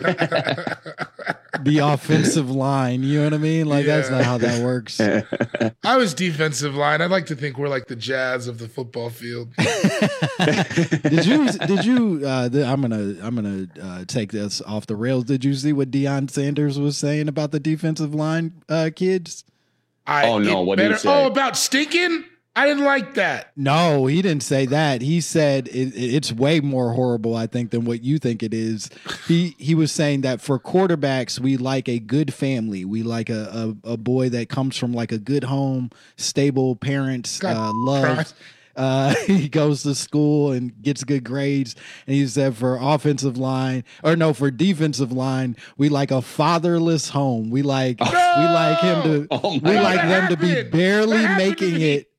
the offensive line. You know what I mean? Like, that's Yeah. not how that works. I was defensive line. I'd like to think we're like the Jazz of the football field. Did you? Did you? Uh, th- I'm gonna. I'm gonna uh, take this off the rails. Did you see what Deion Sanders was saying about the defensive line uh, kids? I, Oh, no, it what did he better- say? Oh, about stinking? I didn't like that. No, he didn't say that. He said it, it- it's way more horrible, I think, than what you think it is. He he was saying that for quarterbacks, we like a good family. We like a a, a boy that comes from like a good home, stable parents, God, uh, loves. Uh, he goes to school and gets good grades. And he said for offensive line, or no, for defensive line, we like a fatherless home. We like we like him to Oh we my like God. them to be What happened? barely What happened making to me? it.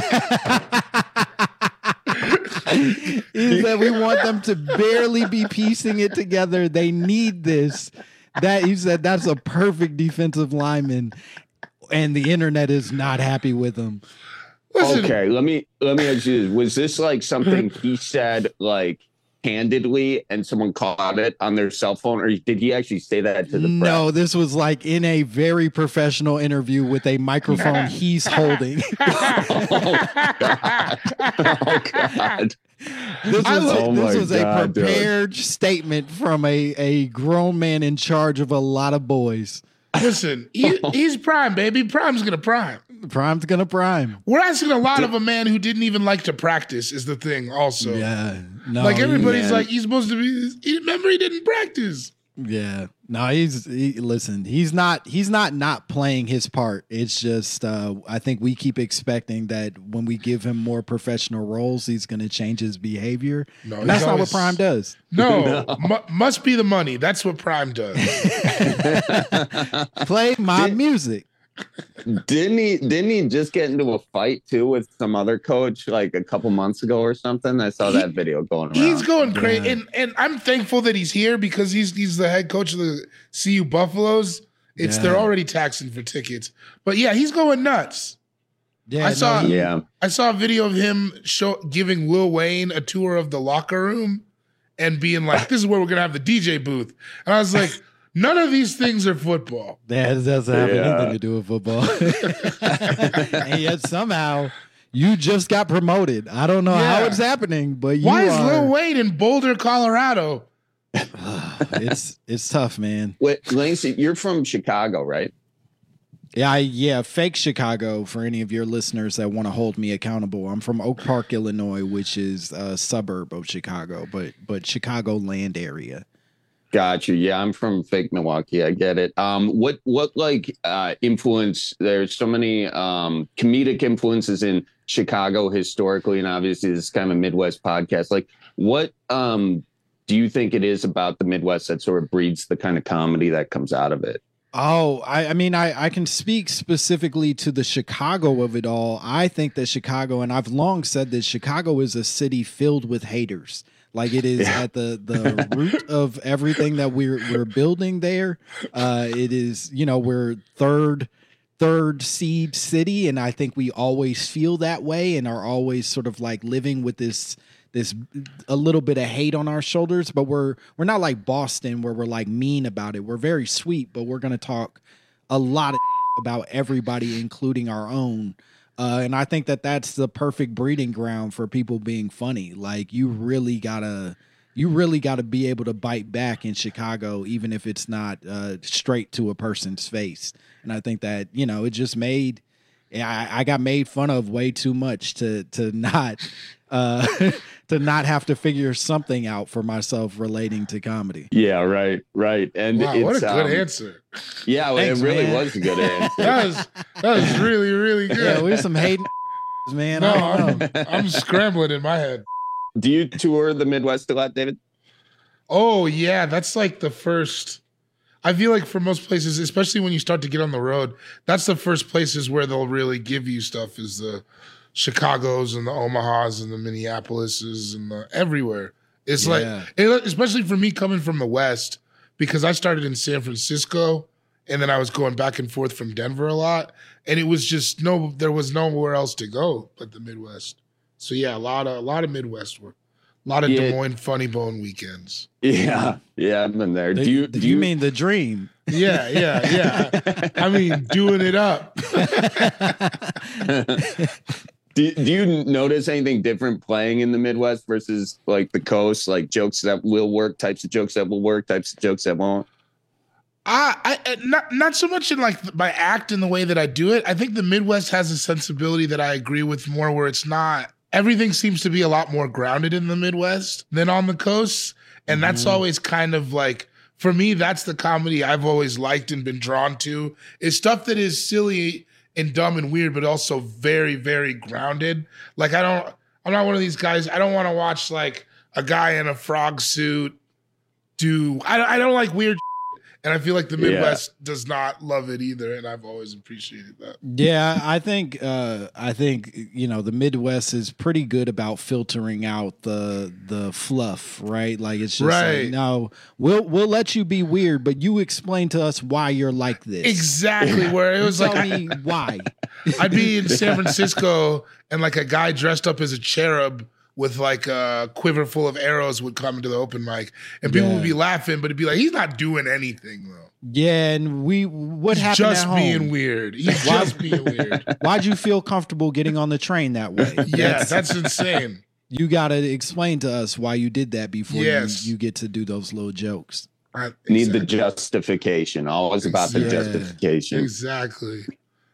He said we want them to barely be piecing it together. They need this. That he said that's a perfect defensive lineman, and the internet is not happy with him. Listen, Okay, let me let me ask you this. Was this like something he said like candidly and someone caught it on their cell phone, or did he actually say that to the press? No, this was like in a very professional interview with a microphone he's holding. Oh, God. Oh, God. This was, Oh, this my was God, a dude. prepared statement from a, a grown man in charge of a lot of boys. Listen, he, he's prime, baby. Prime's gonna prime. Prime's gonna prime. We're asking a lot of a man who didn't even like to practice. Is the thing also? Yeah, no, like everybody's he- like he's supposed to be. He, remember, he didn't practice. Yeah, no, he's he, listen. He's not. He's not not playing his part. It's just uh, I think we keep expecting that when we give him more professional roles, he's going to change his behavior. No, and that's he's not always- what Prime does. No, mu- must be the money. That's what Prime does. Play my music. Didn't he? Didn't he just get into a fight too with some other coach like a couple months ago or something? I saw that video going around. He's going crazy, and and I'm thankful that he's here because he's he's the head coach of the C U Buffaloes. It's Yeah. they're already taxing for tickets, but yeah, he's going nuts. Yeah, I saw. no, he- Yeah. I saw a video of him show giving Lil Wayne a tour of the locker room, and being like, "This is where we're gonna have the D J booth," and I was like. None of these things are football. That doesn't have Yeah. anything to do with football. And yet somehow you just got promoted. I don't know how Yeah. it's happening, but you Why is are, Lil Wayne in Boulder, Colorado? it's it's tough, man. Wait, Langston, you're from Chicago, right? Yeah, I, yeah, fake Chicago for any of your listeners that want to hold me accountable. I'm from Oak Park, Illinois, which is a suburb of Chicago, but but Chicago land area. Got you. Yeah, I'm from fake Milwaukee. I get it. Um, what what like uh, influence? There's so many um, comedic influences in Chicago historically, and obviously this is kind of a Midwest podcast. Like, what um, do you think it is about the Midwest that sort of breeds the kind of comedy that comes out of it? Oh, I, I mean, I, I can speak specifically to the Chicago of it all. I think that Chicago, and I've long said that Chicago is a city filled with haters. Like it is Yeah. at the, the root of everything that we're we're building there. Uh, it is, you know, we're third third seed city, and I think we always feel that way and are always sort of like living with this this a little bit of hate on our shoulders. But we're we're not like Boston where we're like mean about it. We're very sweet, but we're gonna talk a lot of about everybody, including our own. Uh, and I think that that's the perfect breeding ground for people being funny. Like you really gotta, you really gotta be able to bite back in Chicago, even if it's not uh, straight to a person's face. And I think that you know it just made, I, I got made fun of way too much to to not uh, to not have to figure something out for myself relating to comedy. Yeah, right, right. And Wow, it's, what a good um, answer. Yeah, well, Thanks, it really man. was a good answer. That was that was really really good. Yeah, we're some hating man. No, I don't know. I'm, I'm scrambling in my head. Do you tour the Midwest a lot, David? Oh yeah, that's like the first. I feel like for most places, especially when you start to get on the road, that's the first places where they'll really give you stuff is the Chicago's and the Omahas and the Minneapolises and the everywhere. It's Yeah. like, it, especially for me coming from the West, because I started in San Francisco and then I was going back and forth from Denver a lot. And it was just no, there was nowhere else to go but the Midwest. So yeah, a lot of, a lot of Midwest work. A lot of Yeah. Des Moines Funny Bone weekends. Yeah, yeah, I've been there. Do Do you do do you you mean the dream? Yeah, yeah, yeah. I mean, doing it up. do, do you notice anything different playing in the Midwest versus like the coast? Like jokes that will work, types of jokes that will work, types of jokes that won't. I, I not not so much in like my act and the way that I do it. I think the Midwest has a sensibility that I agree with more, where it's not everything seems to be a lot more grounded in the Midwest than on the coast, and that's always kind of like for me. That's the comedy I've always liked and been drawn to. Is stuff that is silly and dumb and weird, but also very very grounded. Like I don't, I'm not one of these guys. I don't want to watch like a guy in a frog suit do. I I don't like weird. And I feel like the Midwest does not love it either, and I've always appreciated that. Yeah, I think uh, I think you know the Midwest is pretty good about filtering out the the fluff, right? Like it's just Right. like, no, we'll we'll let you be weird, but you explain to us why you're like this. Exactly where it You was tell like me why. I'd be in San Francisco and like a guy dressed up as a cherub with like a quiver full of arrows would come into the open mic, and people Yeah. would be laughing, but it'd be like, he's not doing anything though. Yeah, and we what He's happened just at home? being weird. He's Why- just being weird. Why'd you feel comfortable getting on the train that way? Yeah, that's insane. You got to explain to us why you did that before Yes. you, you get to do those little jokes. I, Need the justification. Always about the Yeah. justification. Exactly.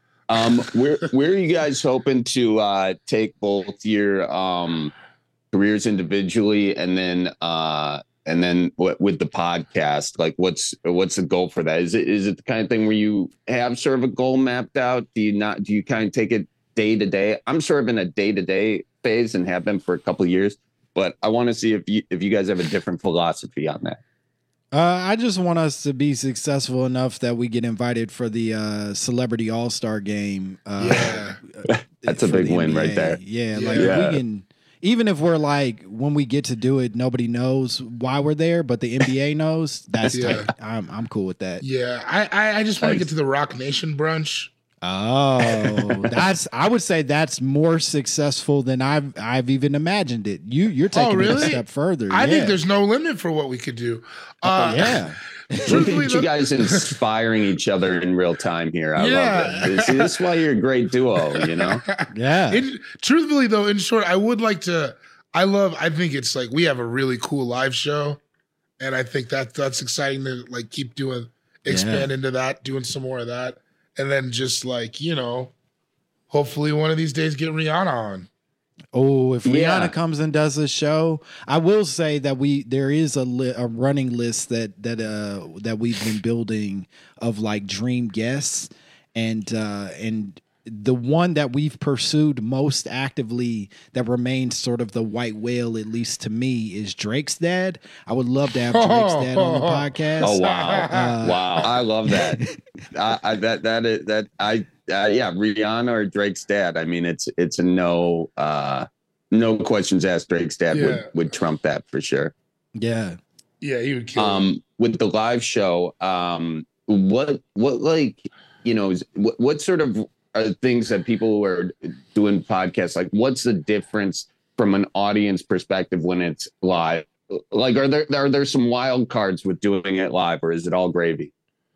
Um, where where are you guys hoping to uh, take both your um, careers individually, and then uh, and then what with the podcast? Like, what's what's the goal for that? Is it is it the kind of thing where you have sort of a goal mapped out? Do you not? Do you kind of take it day to day? I'm sort of in a day to day phase and have been for a couple of years, but I want to see if you if you guys have a different philosophy on that. Uh, I just want us to be successful enough that we get invited for the uh, Celebrity All Star Game. Uh, yeah, that's a for big the win N B A. right there. Yeah, like Yeah. we can. Even if we're like, when we get to do it, nobody knows why we're there, but the N B A knows. That's Yeah. tight. I'm I'm cool with that. Yeah, I I, I just want to get to the Rock Nation brunch. Oh, that's I would say that's more successful than I've I've even imagined it. You you're taking oh, really? it a step further. I yeah. think there's no limit for what we could do. Uh, Oh, yeah. Look at you guys inspiring each other in real time here. I Yeah. love it. See, this is why you're a great duo, you know? Yeah. In, truthfully, though, in short, I would like to. I love. I think it's like we have a really cool live show, and I think that that's exciting to like keep doing, expand Yeah. into that, doing some more of that, and then just like you know, hopefully one of these days get Rihanna on. Oh, if Rihanna Yeah. comes and does a show, I will say that we there is a li- a running list that that uh that we've been building of like dream guests, and uh and the one that we've pursued most actively that remains sort of the white whale, at least to me, is Drake's dad. I would love to have Drake's dad on the podcast. Oh wow, Uh, wow! I love that. I, I that that is, that I uh, yeah, Rihanna or Drake's dad. I mean, it's it's a no uh, no questions asked. Drake's dad Yeah. would would trump that for sure. Yeah, yeah, he would kill. Um, with the live show, um, what what like you know is, what what sort of are things that people who are doing podcasts like? What's the difference from an audience perspective when it's live? Like, are there are there some wild cards with doing it live, or is it all gravy?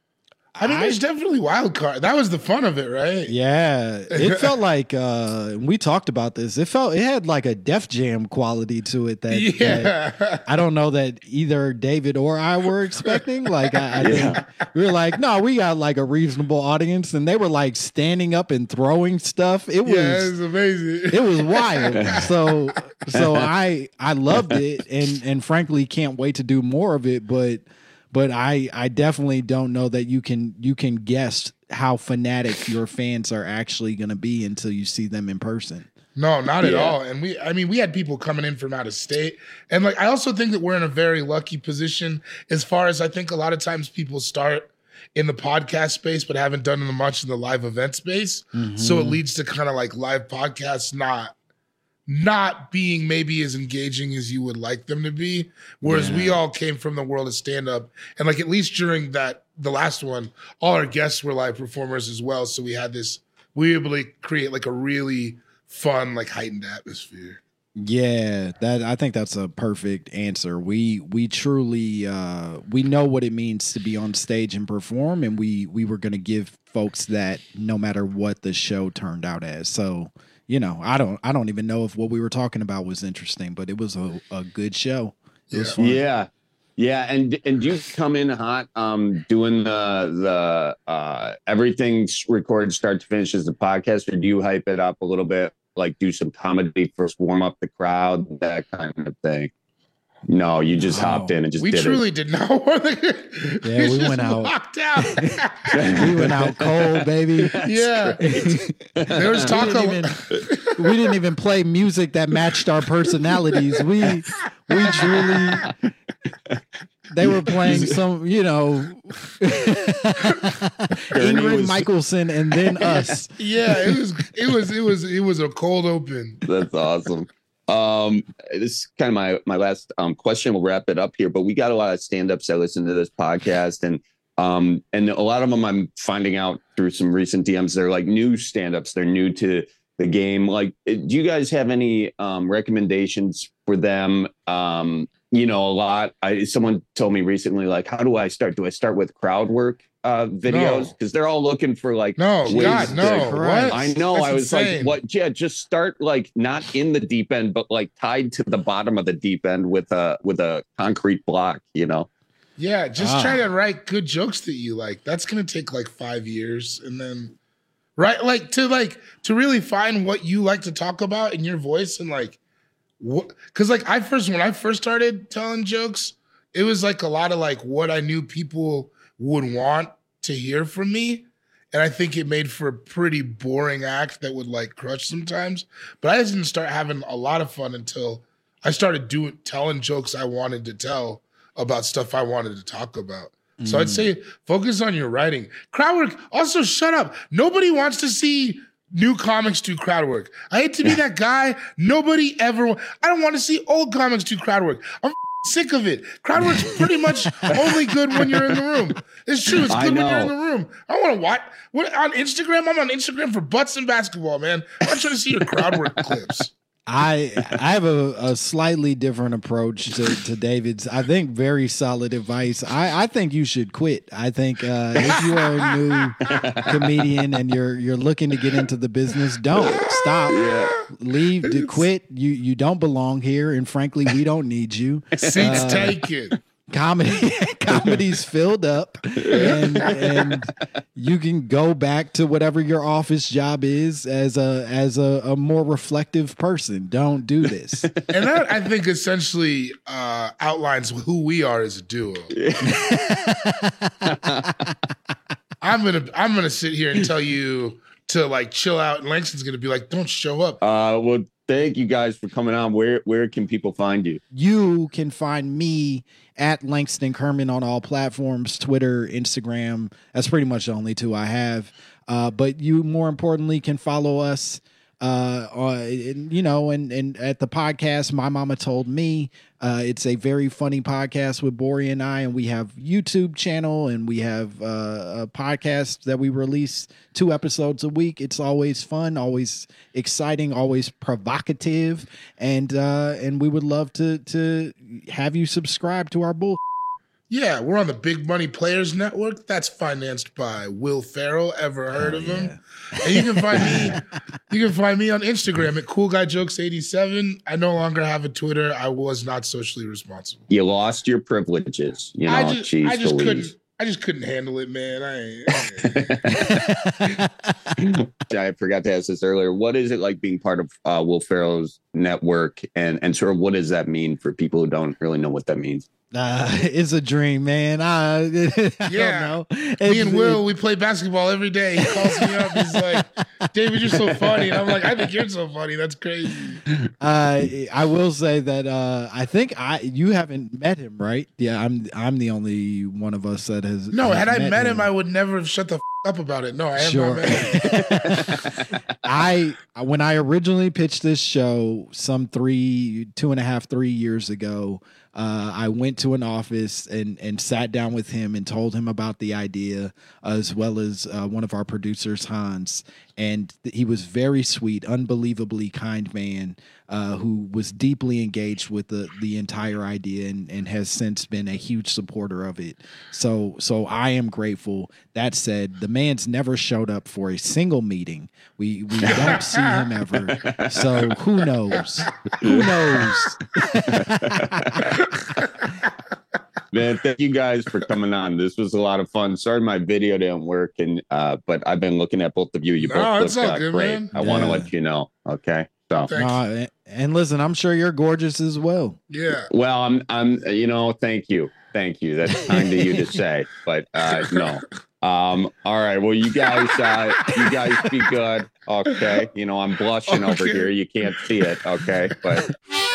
I mean, there's definitely wild card. That was the fun of it, right? Yeah, it felt like uh we talked about this. It felt it had like a Def Jam quality to it that, Yeah. that I don't know that either David or I were expecting. Like I, I think we were like, no, we got like a reasonable audience, and they were like standing up and throwing stuff. It was Yeah, it was amazing. it was wild. So so I I loved it, and and frankly can't wait to do more of it. But but I I definitely don't know that you can you can guess how fanatic your fans are actually going to be until you see them in person. No, not at Yeah. all. And we, I mean, we had people coming in from out of state. And like, I also think that we're in a very lucky position as far as I think a lot of times people start in the podcast space, but haven't done much in the live event space. Mhm. So it leads to kind of like live podcasts not, not being maybe as engaging as you would like them to be. Whereas we all came from the world of stand up. And like, at least during that, the last one, all our guests were live performers as well. So we had this, we were able to create like a really fun, like heightened atmosphere. Yeah, that I think that's a perfect answer. We we truly uh we know what it means to be on stage and perform, and we we were going to give folks that no matter what the show turned out as. So, you know, I don't I don't even know if what we were talking about was interesting, but it was a, a good show. It was fun. Yeah. Yeah, and and you come in hot, um, doing the the uh, everything's recorded start to finish as the podcast, or do you hype it up a little bit, like do some comedy first, warm up the crowd, that kind of thing? No, you just hopped in and just we did truly it. did not want to. Yeah, we went out. Locked out. We went out cold, baby. Yeah. There was talk we, didn't even, we didn't even play music that matched our personalities. We we truly they were playing some, you know, Ingrid was- Michaelson and then us. Yeah, it was it was it was it was a cold open. That's awesome. Um, this is kind of my my last um question. We'll wrap it up here, but we got a lot of stand-ups that listen to this podcast, and um and a lot of them I'm finding out through some recent D Ms. They're like new stand-ups. They're new to the game. Like, do you guys have any um, recommendations for them? Um, you know, a lot. I, someone told me recently, like, how do I start? Do I start with crowd work uh, videos? Because no. they're all looking for like, no, God, no. To, what? I know. That's I was insane. like, what? Yeah, just start like not in the deep end, but like tied to the bottom of the deep end with a with a concrete block. You know. Yeah, just ah. try to write good jokes that you like. That's gonna take like five years, and then right, like to like to really find what you like to talk about in your voice and like. What, cause like I first, when I first started telling jokes, it was like a lot of like what I knew people would want to hear from me. And I think it made for a pretty boring act that would like crush sometimes. But I didn't start having a lot of fun until I started doing, telling jokes I wanted to tell about stuff I wanted to talk about. Mm. So I'd say focus on your writing. Crowd work, also shut up. Nobody wants to see new comics do crowd work. I hate to be that guy. Nobody ever. I don't want to see old comics do crowd work. I'm sick of it. Crowd work's pretty much only good when you're in the room. It's true. It's good when you're in the room. I want to watch. What on Instagram? I'm on Instagram for butts and basketball, man. I'm not trying to see your crowd work clips. I I have a, a slightly different approach to, to David's. I think very solid advice. I, I think you should quit. I think uh, if you are a new comedian and you're you're looking to get into the business, don't stop. Yeah. Leave to quit. You you don't belong here, and frankly, we don't need you. Seats uh, taken. Comedy, comedy's filled up, and, and you can go back to whatever your office job is as a as a, a more reflective person. Don't do this. And that, I think, essentially uh, outlines who we are as a duo. I'm gonna I'm gonna sit here and tell you to like chill out, and Langston's gonna be like, "Don't show up." Uh, well, thank you guys for coming on. Where where can people find you? You can find me at Langston Kerman on all platforms, Twitter, Instagram. That's pretty much the only two I have. Uh, but you, more importantly, can follow us, uh, uh, you know, and, and at the podcast, My Mama Told Me. Uh, it's a very funny podcast with Bori and I, and we have YouTube channel, and we have uh, a podcast that we release two episodes a week. It's always fun, always exciting, always provocative, and uh, and we would love to to have you subscribe to our bull. Yeah, we're on the Big Money Players Network. That's financed by Will Ferrell. Ever heard oh, of him? Yeah. And you can find me. You can find me on Instagram at Cool Guy Jokes eighty-seven. I no longer have a Twitter. I was not socially responsible. You lost your privileges. You know, I just, geez, I just Louise. couldn't. I just couldn't handle it, man. I, I, I forgot to ask this earlier. What is it like being part of uh, Will Ferrell's network, and and sort of what does that mean for people who don't really know what that means? Uh, it's a dream, man. I, I yeah. don't know. Me It's- and Will, we play basketball every day. He calls me up. He's like, "David, you're so funny." And I'm like, "I think you're so funny. That's crazy." Uh, I will say that uh, I think I you haven't met him, right? Yeah, I'm I'm the only one of us that has. No, has had I met him, him I would never have shut the f- up about it. No, I have Sure. not met him. I when I originally pitched this show some three, two and a half, three years ago, uh, I went to an office and and sat down with him and told him about the idea, as well as uh, one of our producers, Hans. And th- he was very sweet, unbelievably kind man uh, who was deeply engaged with the the entire idea and, and has since been a huge supporter of it. So so I am grateful. That said, the man's never showed up for a single meeting. We we don't see him ever. So who knows? Who knows? Man, thank you guys for coming on. This was a lot of fun. Sorry my video didn't work, and uh, but I've been looking at both of you. You No, both it's look all uh, good, great. man. I want to Yeah. let you know. Okay, so Thanks. Uh, and listen, I'm sure you're gorgeous as well. Yeah. well, I'm I'm you know, thank you, thank you. That's kind of you to say, but uh, no. Um, all right. Well, you guys, uh, you guys be good. Okay. You know, I'm blushing over Okay. here. You can't see it. Okay, but.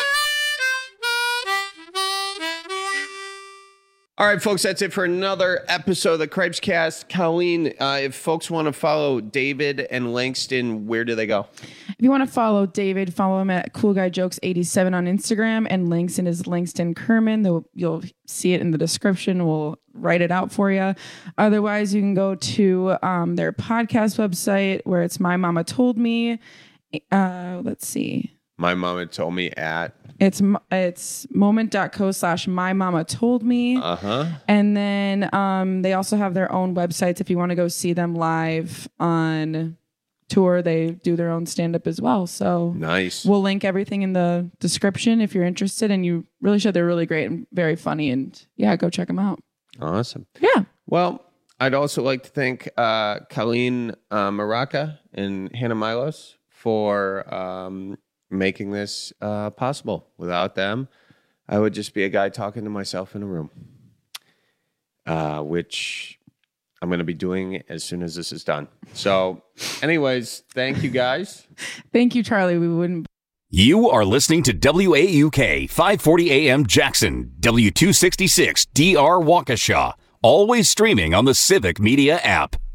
All right, folks, that's it for another episode of the Cripes Cast. Colleen, uh, if folks want to follow David and Langston, where do they go? If you want to follow David, follow him at Cool Guy Jokes eighty-seven on Instagram, and Langston is Langston Kerman. Though you'll see it in the description. We'll write it out for you. Otherwise, you can go to um, their podcast website where it's My Mama Told Me, uh, let's see. My mama told me at. It's it's moment.co slash my mama told me. Uh-huh. And then um, they also have their own websites if you want to go see them live on tour. They do their own stand-up as well. So nice. We'll link everything in the description if you're interested, and you really should. They're really great and very funny, and yeah, go check them out. Awesome. Yeah. Well, I'd also like to thank uh, Colleen uh, Maraca and Hannah Milos for um, making this uh, possible. Without them, I would just be a guy talking to myself in a room, uh, which I'm going to be doing as soon as this is done. So anyways, thank you guys. Thank you, Charlie. We wouldn't. You are listening to W A U K five forty A M Jackson, W two sixty-six D R Waukesha, always streaming on the Civic Media app.